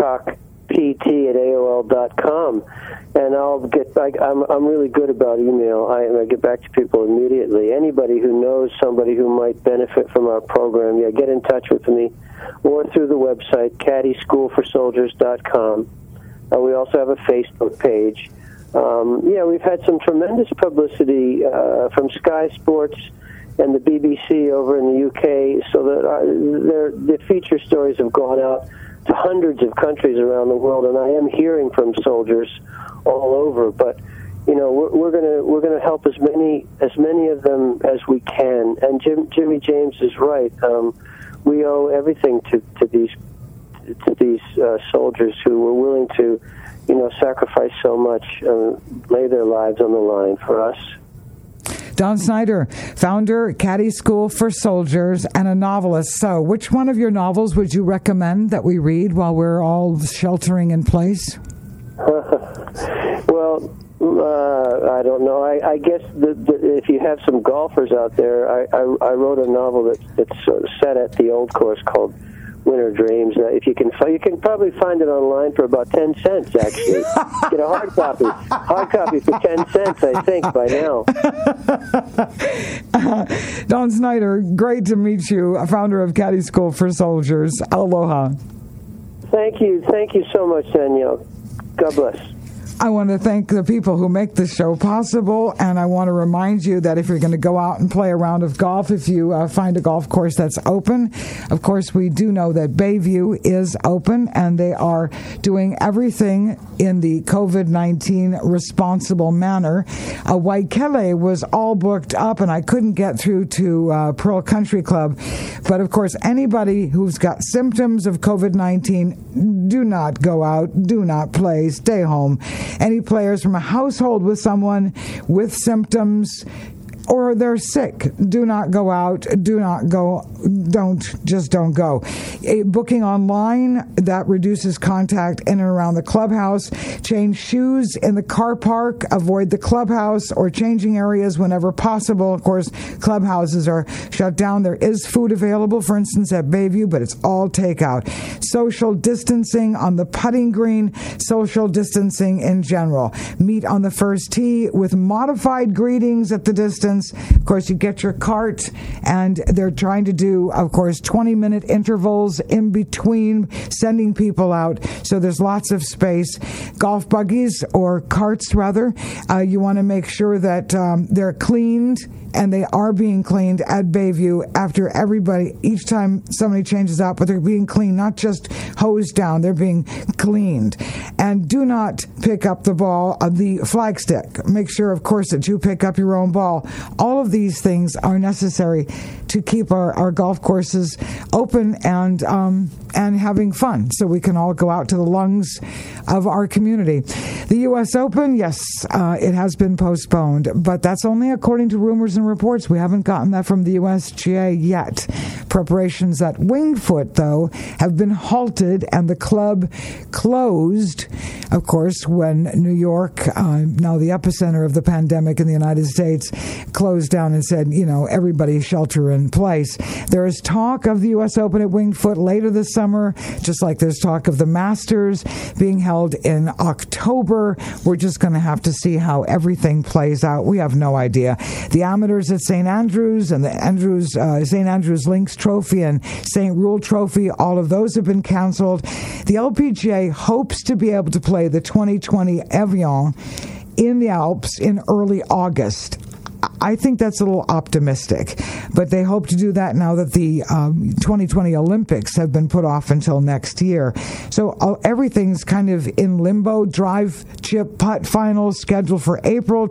HancockPT@AOL.com, and I'm really good about email. I get back to people immediately. Anybody who knows somebody who might benefit from our program, get in touch with me, or through the website caddyschoolforsoldiers.com. We also have a Facebook page. We've had some tremendous publicity from Sky Sports and the BBC over in the UK, so that the feature stories have gone out to hundreds of countries around the world, and I am hearing from soldiers all over. But we're gonna help as many of them as we can. And Jimmy James is right. We owe everything to these soldiers who were willing to sacrifice so much, lay their lives on the line for us.
Don Snyder, founder, Caddy School for Soldiers, and a novelist. So, which one of your novels would you recommend that we read while we're all sheltering in place?
Well, I don't know. I guess if you have some golfers out there, I wrote a novel that's set at the old course called Winter Dreams. If you can probably find it online for about 10 cents. Actually, get a hard copy for 10 cents. I think by now.
Don Snyder, great to meet you, founder of Caddy School for Soldiers. Aloha.
Thank you so much, Danielle. God bless.
I want to thank the people who make this show possible, and I want to remind you that if you're going to go out and play a round of golf, if you find a golf course that's open, of course, we do know that Bayview is open, and they are doing everything in the COVID-19 responsible manner. Waikele was all booked up, and I couldn't get through to Pearl Country Club, but of course, anybody who's got symptoms of COVID-19, do not go out, do not play, stay home. Any players from a household with someone with symptoms or they're sick, do not go out, don't go. Booking online, that reduces contact in and around the clubhouse. Change shoes in the car park, avoid the clubhouse or changing areas whenever possible. Of course, clubhouses are shut down. There is food available, for instance, at Bayview, but it's all takeout. Social distancing on the putting green, social distancing in general. Meet on the first tee with modified greetings at the distance. Of course, you get your cart, and they're trying to do, of course, 20-minute intervals in between sending people out, so there's lots of space. Golf buggies, or carts rather, you want to make sure that they're cleaned, and they are being cleaned at Bayview after each time somebody changes out, but they're being cleaned, not just hosed down, they're being cleaned. And do not pick up the ball on the flagstick. Make sure, of course, that you pick up your own ball. All of these things are necessary to keep our golf courses open and having fun, so we can all go out to the lungs of our community. The U.S. Open, yes, it has been postponed, but that's only according to rumors and reports. We haven't gotten that from the USGA yet. Preparations at Winged Foot, though, have been halted, and the club closed, of course, when New York, now the epicenter of the pandemic in the United States, closed down and said, everybody shelter in place. There is talk of the U.S. Open at Winged Foot later this summer, just like there's talk of the Masters being held in October. We're just going to have to see how everything plays out. We have no idea. The amateurs at St. Andrews and the St. Andrews Links Trophy and St. Rule Trophy, all of those have been canceled. The LPGA hopes to be able to play the 2020 Evian in the Alps in early August. I think that's a little optimistic, but they hope to do that now that the 2020 Olympics have been put off until next year. So everything's kind of in limbo. Drive, chip, putt finals scheduled for April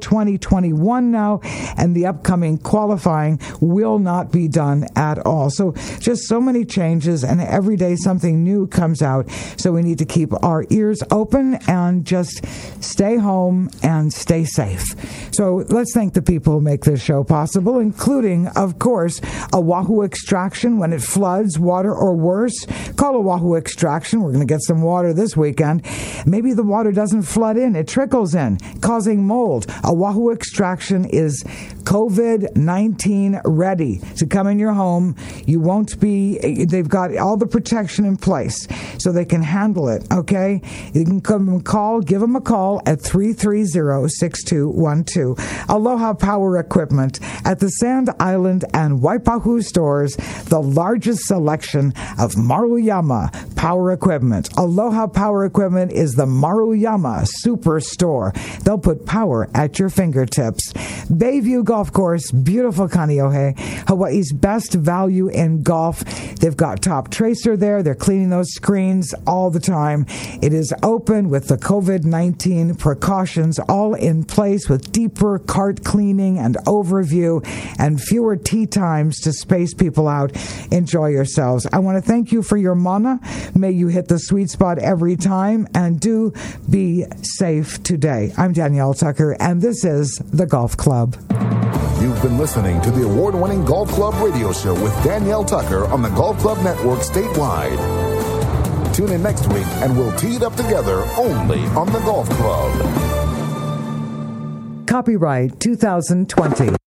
2021 now, and the upcoming qualifying will not be done at all. So just so many changes, and every day something new comes out. So we need to keep our ears open and just stay home and stay safe. So let's thank the people who make make this show possible, including, of course, Oahu Extraction when it floods, water or worse. Call Oahu Extraction. We're going to get some water this weekend. Maybe the water doesn't flood in. It trickles in, causing mold. Oahu Extraction is COVID-19 ready to come in your home. You won't be, they've got all the protection in place so they can handle it, okay? You can come and call, give them a call at 330-6212. Aloha Power Equipment at the Sand Island and Waipahu stores, the largest selection of Maruyama Power Equipment. Aloha Power Equipment is the Maruyama Superstore. They'll put power at your fingertips. Bayview Golf Course, beautiful Kaneohe, Hawaii's best value in golf. They've got Top Tracer there. They're cleaning those screens all the time. It is open with the COVID-19 precautions all in place with deeper cart cleaning and overview and fewer tee times to space people out. Enjoy yourselves. I want to thank you for your mana. May you hit the sweet spot every time, and do be safe today. I'm Danielle Tucker, and this is The Golf Club.
You've been listening to the award-winning Golf Club radio show with Danielle Tucker on the Golf Club Network statewide. Tune in next week and we'll tee it up together only on the Golf Club.
Copyright 2020.